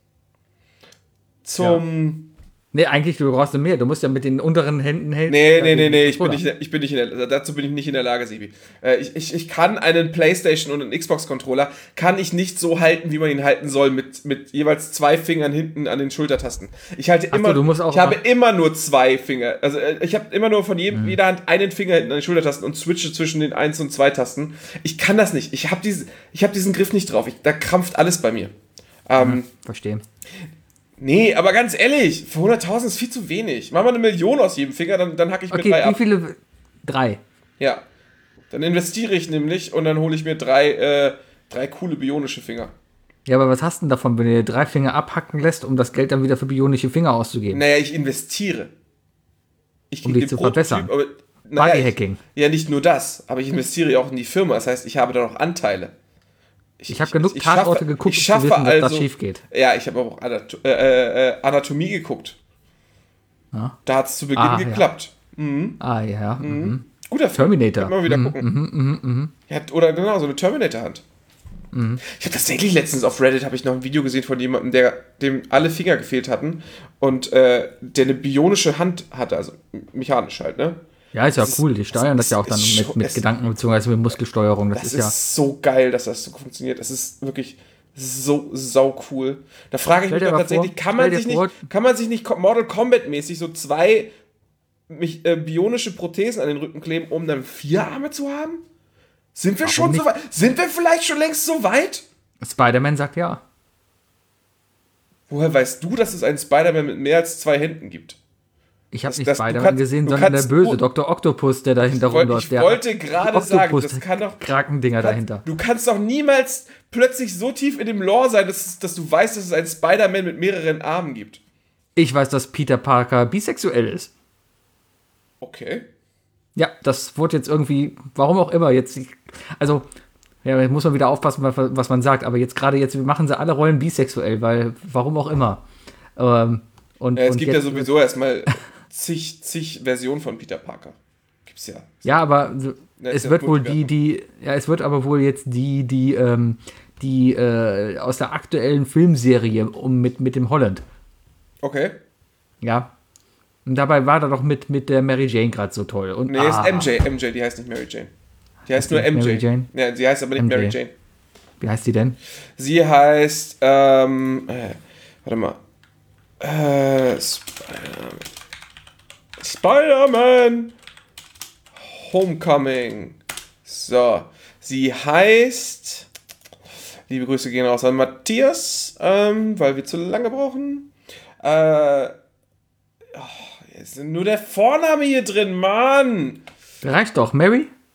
C: Zum...
B: Nee, eigentlich, du brauchst mehr. Du musst ja mit den unteren Händen helfen.
C: Nee, nee, nee, nee, ich bin nicht, ich bin nicht in der, dazu bin ich nicht in der Lage, Sebi. Äh, ich, ich, ich kann einen PlayStation und einen Xbox-Controller, kann ich nicht so halten, wie man ihn halten soll, mit, mit jeweils zwei Fingern hinten an den Schultertasten. Ich halte
B: Ach
C: immer,
B: so, du musst auch
C: ich habe
B: immer-
C: immer nur zwei Finger. Also äh, ich habe immer nur von jedem, jeder Hand einen Finger hinten an den Schultertasten und switche zwischen den eins und zwei Tasten. Ich kann das nicht. Ich habe diese, ich habe diesen Griff nicht drauf. Ich, da krampft alles bei mir. Ähm,
B: Verstehe.
C: Nee, aber ganz ehrlich, für hunderttausend ist viel zu wenig. Mach mal eine Million aus jedem Finger, dann, dann hacke ich mir
B: Okay,
C: drei
B: wie
C: ab.
B: viele? Drei.
C: Ja. Dann investiere ich nämlich und dann hole ich mir drei, äh, drei coole bionische Finger.
B: Ja, aber was hast du denn davon, wenn du dir drei Finger abhacken lässt, um das Geld dann wieder für bionische Finger auszugeben?
C: Naja, ich investiere. Ich
B: Um
C: krieg
B: dich
C: den
B: zu verbessern.
C: aber, naja,
B: Bodyhacking.
C: ich- Ja, nicht nur das, aber ich investiere ja auch in die Firma. Das heißt, ich habe da noch Anteile.
B: Ich habe genug Tatorte geguckt,
C: ich
B: um
C: schaffe
B: zu wissen, dass
C: also,
B: das schief geht.
C: Ja, ich habe auch Anato äh, äh, Anatomie geguckt.
B: Ja.
C: Da hat es zu Beginn
B: Ah, ja.
C: geklappt.
B: Ah, ja. Mhm.
C: Guter Film.
B: Terminator.
C: Kann man wieder
B: Mhm,
C: gucken. Ja, oder genau, so eine Terminator-Hand.
B: Mhm.
C: Ich habe tatsächlich letztens auf Reddit habe ich noch ein Video gesehen von jemandem, der dem alle Finger gefehlt hatten und äh, der eine bionische Hand hatte, also mechanisch halt, ne?
B: Ja, ist ja
C: Das ist-
B: cool. Die steuern das
C: es
B: ja auch dann
C: ist
B: mit,
C: schon-
B: mit
C: es-
B: Gedanken bzw. mit Muskelsteuerung. Das,
C: Das
B: ist
C: ist,
B: ja.
C: so geil, dass das so funktioniert. Das ist wirklich so sau cool. Da frage ich
B: Stell
C: mich
B: dir
C: doch
B: mal
C: tatsächlich,
B: vor-
C: kann man
B: stell
C: sich
B: dir vor-
C: nicht, kann man sich nicht Mortal Kombat mäßig so zwei mich, äh, bionische Prothesen an den Rücken kleben, um dann vier Arme zu haben? Sind wir
B: Warum
C: schon
B: nicht?
C: so weit? Sind wir vielleicht schon längst so weit?
B: Spider-Man sagt ja.
C: Woher weißt du, dass es einen Spider-Man mit mehr als zwei Händen gibt?
B: Ich habe
C: Das-
B: nicht
C: das- du
B: Spider-Man
C: kannst-
B: gesehen,
C: du
B: sondern der
C: kannst
B: böse
C: nur-
B: Doktor Octopus, der dahinter
C: Ich, wollt,
B: rumläuft.
C: ich
B: Der
C: wollte gerade sagen, das kann doch.
B: Krakendinger
C: Kann,
B: dahinter.
C: du kannst doch niemals plötzlich so tief in dem Lore sein, dass, dass du weißt, dass es einen Spider-Man mit mehreren Armen gibt.
B: Ich weiß, dass Peter Parker bisexuell ist.
C: Okay.
B: Ja, das wurde jetzt irgendwie, warum auch immer, jetzt, also, ja, jetzt muss man wieder aufpassen, was, was man sagt, aber jetzt gerade jetzt machen sie alle Rollen bisexuell, weil, warum auch immer. Ähm, und,
C: Ja, es
B: und
C: gibt
B: jetzt,
C: ja sowieso erstmal zig, zig Versionen von Peter Parker. Gibt's ja.
B: Ja, aber so-
C: Ja,
B: es
C: ist ja
B: wird wohl die,
C: Multiversum.
B: die, ja, es wird aber wohl jetzt die, die, ähm, die äh, aus der aktuellen Filmserie um mit, mit dem Holland.
C: Okay.
B: Ja. Und dabei war er doch mit, mit der Mary Jane gerade so toll. Und,
C: Nee,
B: ah,
C: ist M J. M J, die heißt nicht Mary Jane. Die heißt nur
B: nicht
C: M J.
B: Mary Jane?
C: Ja, sie heißt aber nicht
B: M J.
C: Mary Jane.
B: Wie heißt die denn?
C: Sie heißt, ähm, äh, warte mal. Äh, Spider-Man. Spider-Man Homecoming. So. Sie heißt, liebe Grüße gehen raus an Matthias, ähm, weil wir zu lange brauchen. Äh, oh, jetzt ist nur der Vorname hier drin, Mann.
B: Reicht doch. Mary?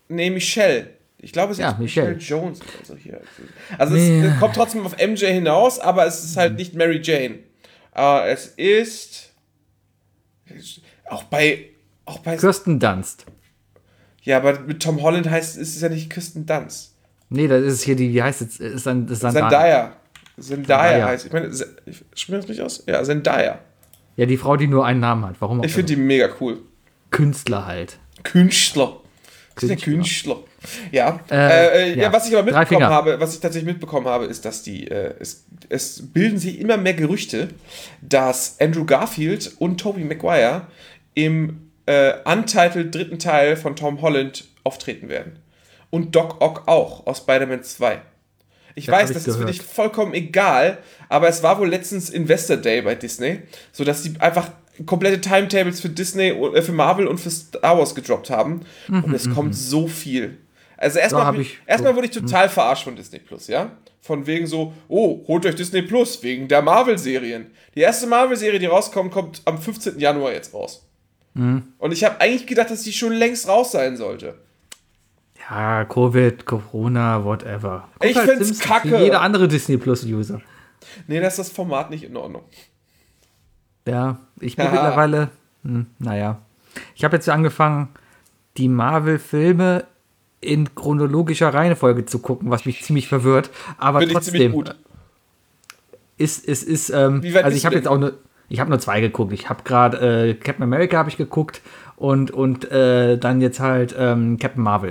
C: Nee, Michelle. Ich glaube, es ist
B: Ja,
C: Michelle.
B: Michelle.
C: Jones oder so hier. Also es
B: Ja.
C: kommt trotzdem auf M J hinaus, aber es ist halt nicht Mary Jane. Äh, es ist auch bei auch bei
B: Kirsten Dunst.
C: ja, aber mit Tom Holland heißt ist es ja nicht Kirsten Dunst.
B: Nee, das ist hier die, wie heißt es? Ist ein, ist Zendaya.
C: Zendaya. Zendaya
B: Zendaya.
C: heißt. Ich meine, Z- ich spreche das nicht aus? Ja, Zendaya.
B: Ja, die Frau, die nur einen Namen hat. Warum auch
C: Ich finde
B: immer.
C: die mega cool.
B: Künstler halt.
C: Künstler. Das ist der
B: Künstler.
C: Künstler. Ja.
B: Äh,
C: Äh, äh, ja.
B: ja.
C: Was ich aber
B: Drei
C: mitbekommen
B: Finger.
C: habe, was ich tatsächlich mitbekommen habe, ist, dass die, äh, es, es bilden sich immer mehr Gerüchte, dass Andrew Garfield und Tobey Maguire im äh, untitled dritten Teil von Tom Holland auftreten werden. Und Doc Ock auch aus Spider-Man zwei. Ich
B: Das
C: weiß,
B: hab ich
C: das ist für
B: gehört.
C: dich vollkommen egal, aber es war wohl letztens Investor Day bei Disney, sodass sie einfach komplette Timetables für Disney, äh, für Marvel und für Star Wars gedroppt haben. Und es kommt so viel. Also erstmal,
B: hab
C: hab
B: ich-
C: erstmal
B: so.
C: wurde ich total verarscht von Disney Plus, ja? Von wegen so, oh, holt euch Disney Plus, wegen der Marvel-Serien. Die erste Marvel-Serie, die rauskommt, kommt am fünfzehnten Januar jetzt raus. Und ich habe eigentlich gedacht, dass die schon längst raus sein sollte.
B: Ja, Covid, Corona, whatever. Guck
C: Ich
B: halt
C: find's
B: Simpsons,
C: kacke.
B: Wie jeder andere Disney Plus-User.
C: Nee, da ist das Format nicht in Ordnung.
B: Ja, ich bin
C: Haha.
B: mittlerweile, hm, naja. Ich habe jetzt angefangen, die Marvel-Filme in chronologischer Reihenfolge zu gucken, was mich ziemlich verwirrt. Aber
C: Finde ich ziemlich
B: trotzdem
C: gut.
B: ist es ist, ähm,
C: Wie weit
B: also
C: bist
B: ich habe
C: du
B: jetzt auch nur, ich habe nur zwei geguckt. Ich habe gerade äh, Captain America habe ich geguckt und und äh, dann jetzt halt ähm, Captain Marvel.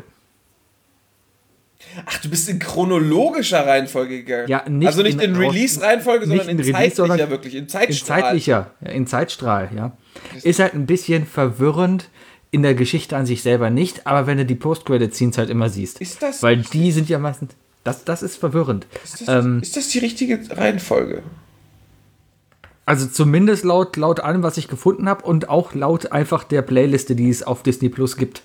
C: Ach, du bist in chronologischer Reihenfolge gegangen.
B: Ja, nicht
C: also nicht in,
B: in-
C: Release-Reihenfolge,
B: nicht
C: sondern in,
B: in Release,
C: zeitlicher
B: sondern
C: wirklich, in
B: In
C: Zeitstrahl.
B: zeitlicher, ja, in Zeitstrahl, ja. Ist halt ein bisschen verwirrend, in der Geschichte an sich selber nicht, aber wenn du die Post-Credit-Scenes halt immer siehst.
C: Ist das-
B: Weil die sind ja meistens, das, das ist verwirrend.
C: Ist das,
B: ähm,
C: ist das die richtige Reihenfolge?
B: also zumindest laut, laut allem, was ich gefunden habe und auch laut einfach der Playliste, die es auf Disney Plus gibt.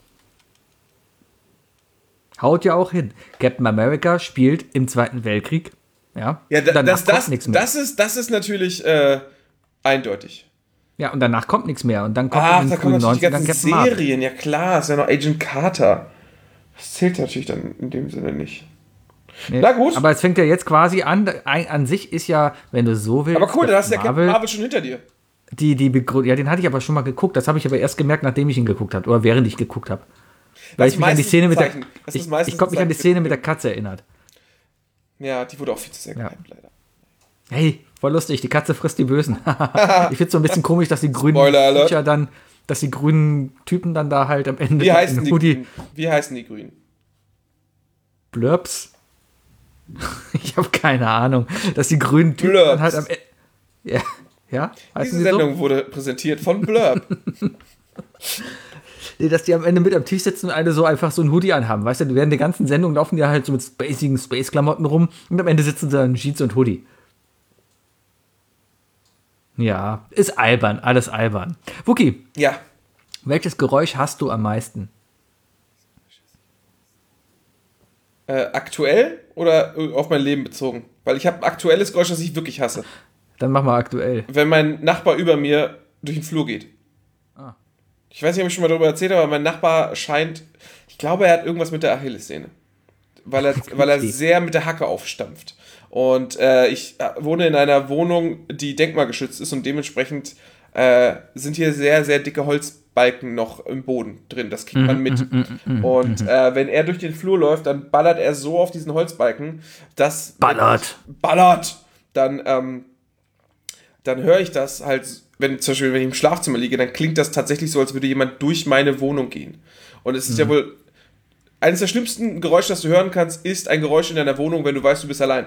B: Haut ja auch hin. Captain America spielt im Zweiten Weltkrieg. Ja,
C: Ja, da,
B: danach
C: das,
B: kommt
C: das,
B: nichts mehr.
C: das, ist, das ist natürlich äh, eindeutig.
B: Ja, und danach kommt nichts mehr. Und dann kommt
C: Ach,
B: in
C: da
B: den
C: kommen
B: frühen
C: natürlich die
B: neunzigern
C: ganzen
B: Captain Marvel.
C: Serien. Ja klar, ist ja noch Agent Carter. Das zählt natürlich dann in dem Sinne nicht.
B: Nee,
C: Na gut.
B: Aber es fängt ja jetzt quasi an. Ein, an sich ist ja, wenn du so willst.
C: Aber cool, dann hast du ja Captain
B: Marvel,
C: Marvel schon hinter dir.
B: Die, die Begründung, ja, den hatte ich aber schon mal geguckt. Das habe ich aber erst gemerkt, nachdem ich ihn geguckt habe. Oder während ich geguckt habe. Weil
C: ist
B: ich mich an die
C: meistens
B: Szene
C: ein
B: mit der.
C: Zeichen. Das ist
B: Ich,
C: meistens
B: ich konnte mich
C: ein
B: an die
C: Zeichen
B: Szene
C: für-
B: mit der Katze erinnert.
C: Ja, die wurde auch viel zu sehr
B: Ja.
C: gehypt, leider.
B: Hey, voll lustig, die Katze frisst die Bösen. Ich finde es so ein bisschen komisch, dass die grünen
C: Spoiler Alert.
B: Viecher dann, dass die grünen Typen dann da halt am Ende
C: Wie heißen
B: in
C: die
B: Hoodie
C: Grünen? Wie heißen die Grünen?
B: Blurbs. Ich habe keine Ahnung, dass die grünen Typen
C: Blurbs.
B: dann halt am Ende. Ja, ja, heißen
C: Diese
B: die so?
C: Sendung wurde präsentiert von Blurb.
B: Nee, dass die am Ende mit am Tisch sitzen und alle so einfach so ein Hoodie anhaben. Weißt du, die während der ganzen Sendung laufen die halt so mit spacigen Space-Klamotten rum und am Ende sitzen sie dann in Jeans und Hoodie. Ja, ist albern, alles albern. Wookie,
C: Ja.
B: welches Geräusch hast du am meisten?
C: Äh, aktuell oder äh, auf mein Leben bezogen? Weil ich habe ein aktuelles Geräusch, das ich wirklich hasse.
B: Dann mach mal aktuell.
C: Wenn mein Nachbar über mir durch den Flur geht.
B: Ah.
C: Ich weiß nicht, ob ich schon mal darüber erzählt habe, aber mein Nachbar scheint, ich glaube, er hat irgendwas mit der Achillessehne. Weil er, weil er sehr mit der Hacke aufstampft. Und äh, ich äh, wohne in einer Wohnung, die denkmalgeschützt ist und dementsprechend äh, sind hier sehr, sehr dicke Holzbalken noch im Boden drin. Das kriegt man mit. Und äh, wenn er durch den Flur läuft, dann ballert er so auf diesen Holzbalken, dass...
B: Ballert.
C: Ballert! Dann, ähm, dann höre ich das halt, wenn zum Beispiel, wenn ich im Schlafzimmer liege, dann klingt das tatsächlich so, als würde jemand durch meine Wohnung gehen. Und es ist ja wohl, eines der schlimmsten Geräusche, das du hören kannst, ist ein Geräusch in deiner Wohnung, wenn du weißt, du bist allein.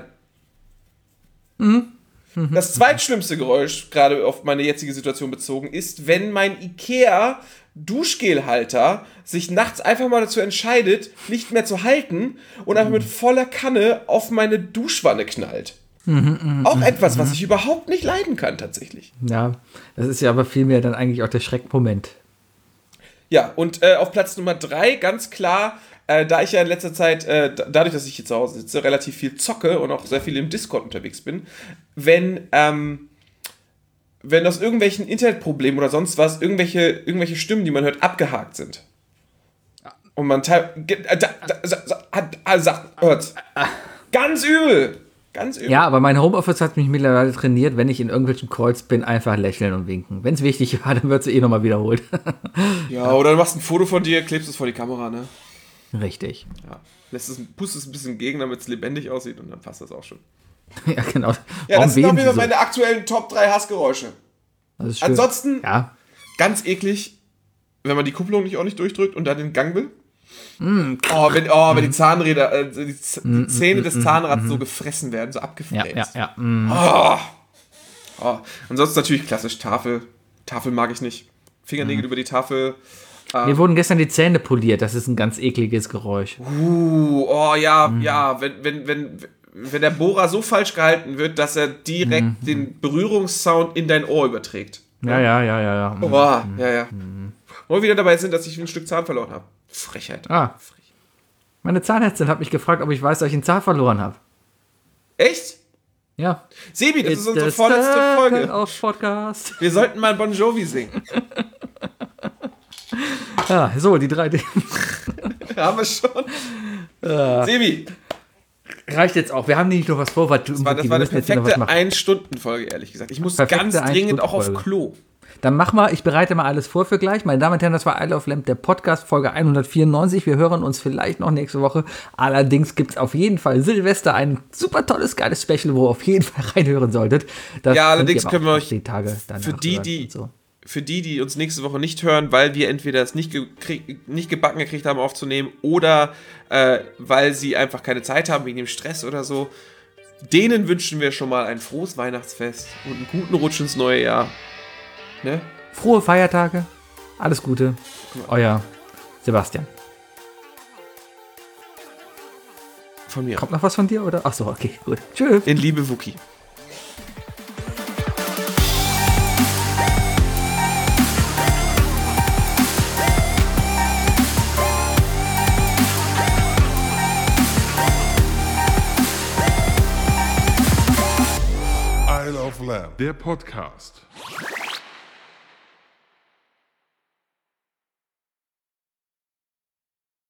C: Das zweitschlimmste Geräusch, gerade auf meine jetzige Situation bezogen, ist, wenn mein Ikea Duschgelhalter sich nachts einfach mal dazu entscheidet, nicht mehr zu halten und einfach mit voller Kanne auf meine Duschwanne knallt. Auch etwas, was ich überhaupt nicht leiden kann, tatsächlich.
B: Ja, das ist ja aber vielmehr dann eigentlich auch der Schreckmoment.
C: Ja, und äh, auf Platz Nummer drei, ganz klar, äh, da ich ja in letzter Zeit, äh, da- dadurch, dass ich hier zu Hause sitze, relativ viel zocke und auch sehr viel im Discord unterwegs bin, wenn, ähm, wenn aus irgendwelchen Internetproblemen oder sonst was irgendwelche, irgendwelche Stimmen, die man hört, abgehakt sind. Und man teil- ge- äh, da- da- sa- sa- hat äh, sagt, hört. Ganz übel. Ganz übel.
B: Ja, aber mein Homeoffice hat mich mittlerweile trainiert, wenn ich in irgendwelchen Calls bin, einfach lächeln und winken. Wenn es wichtig war, dann wird es eh nochmal wiederholt.
C: Ja, oder du machst ein Foto von dir, klebst es vor die Kamera, ne?
B: Richtig.
C: Ja. Lässt es, pustest es ein bisschen gegen, damit es lebendig aussieht und dann passt das auch schon.
B: Ja, genau.
C: Ja,
B: Warum
C: das sind auf
B: wählen
C: jeden
B: Sie
C: Fall
B: so?
C: meine aktuellen Top drei Hassgeräusche.
B: Das ist schön.
C: Ansonsten,
B: Ja.
C: ganz eklig, wenn man die Kupplung nicht ordentlich durchdrückt und dann den Gang will. Oh, wenn, oh, wenn die Zahnräder, äh, die, Z- die Zähne des Zahnrads so gefressen werden, so
B: Ja,
C: abgefräst.
B: ja, ja. Mm.
C: Oh. Oh. Ansonsten natürlich klassisch Tafel. Tafel mag ich nicht. Fingernägel über die Tafel.
B: Mir wurden gestern die Zähne poliert. Das ist ein ganz ekliges Geräusch.
C: Uh, oh ja, ja, wenn, wenn, wenn, wenn der Bohrer so falsch gehalten wird, dass er direkt den Berührungssound in dein Ohr überträgt.
B: Ja, ja, ja, ja, ja.
C: Oh, ja, ja. Wo wir wieder dabei sind, dass ich ein Stück Zahn verloren habe. Frechheit.
B: Ah. Meine Zahnärztin hat mich gefragt, ob ich weiß, dass ich einen Zahn verloren habe.
C: Echt?
B: Ja.
C: Sebi, das ist unsere
B: It's the
C: vorletzte
B: Circle
C: Folge.
B: of Podcast.
C: Wir sollten mal Bon Jovi singen.
B: Ja, so, die drei.
C: Haben wir schon. Sebi,
B: Reicht jetzt auch. Wir haben nicht noch was vor. Was,
C: das war, das war eine perfekte Ein-Stunden-Folge, ehrlich gesagt. Ich muss
B: Perfekte
C: ganz dringend auch auf
B: Ein-Stunden-Folge.
C: Klo.
B: Dann mach mal, ich bereite mal alles vor für gleich. Meine Damen und Herren, das war Isle of Lamp, der Podcast, Folge hundertvierundneunzig. Wir hören uns vielleicht noch nächste Woche. Allerdings gibt es auf jeden Fall Silvester ein super tolles, geiles Special, wo ihr auf jeden Fall reinhören solltet. Das
C: Ja,
B: könnt
C: allerdings
B: ihr aber
C: können wir
B: auch
C: euch
B: die Tage danach
C: für die,
B: hören
C: die,
B: und so.
C: für die, die uns nächste Woche nicht hören, weil wir entweder es nicht, gekrieg, nicht gebacken gekriegt haben aufzunehmen oder äh, weil sie einfach keine Zeit haben wegen dem Stress oder so, denen wünschen wir schon mal ein frohes Weihnachtsfest und einen guten Rutsch ins neue Jahr. Ne?
B: Frohe Feiertage, alles Gute, euer Sebastian.
C: Von mir.
B: Kommt noch was von dir, oder? Ach so, okay, gut. Tschüss.
C: In Liebe, Wookie.
A: Isle of Lamp, der Podcast.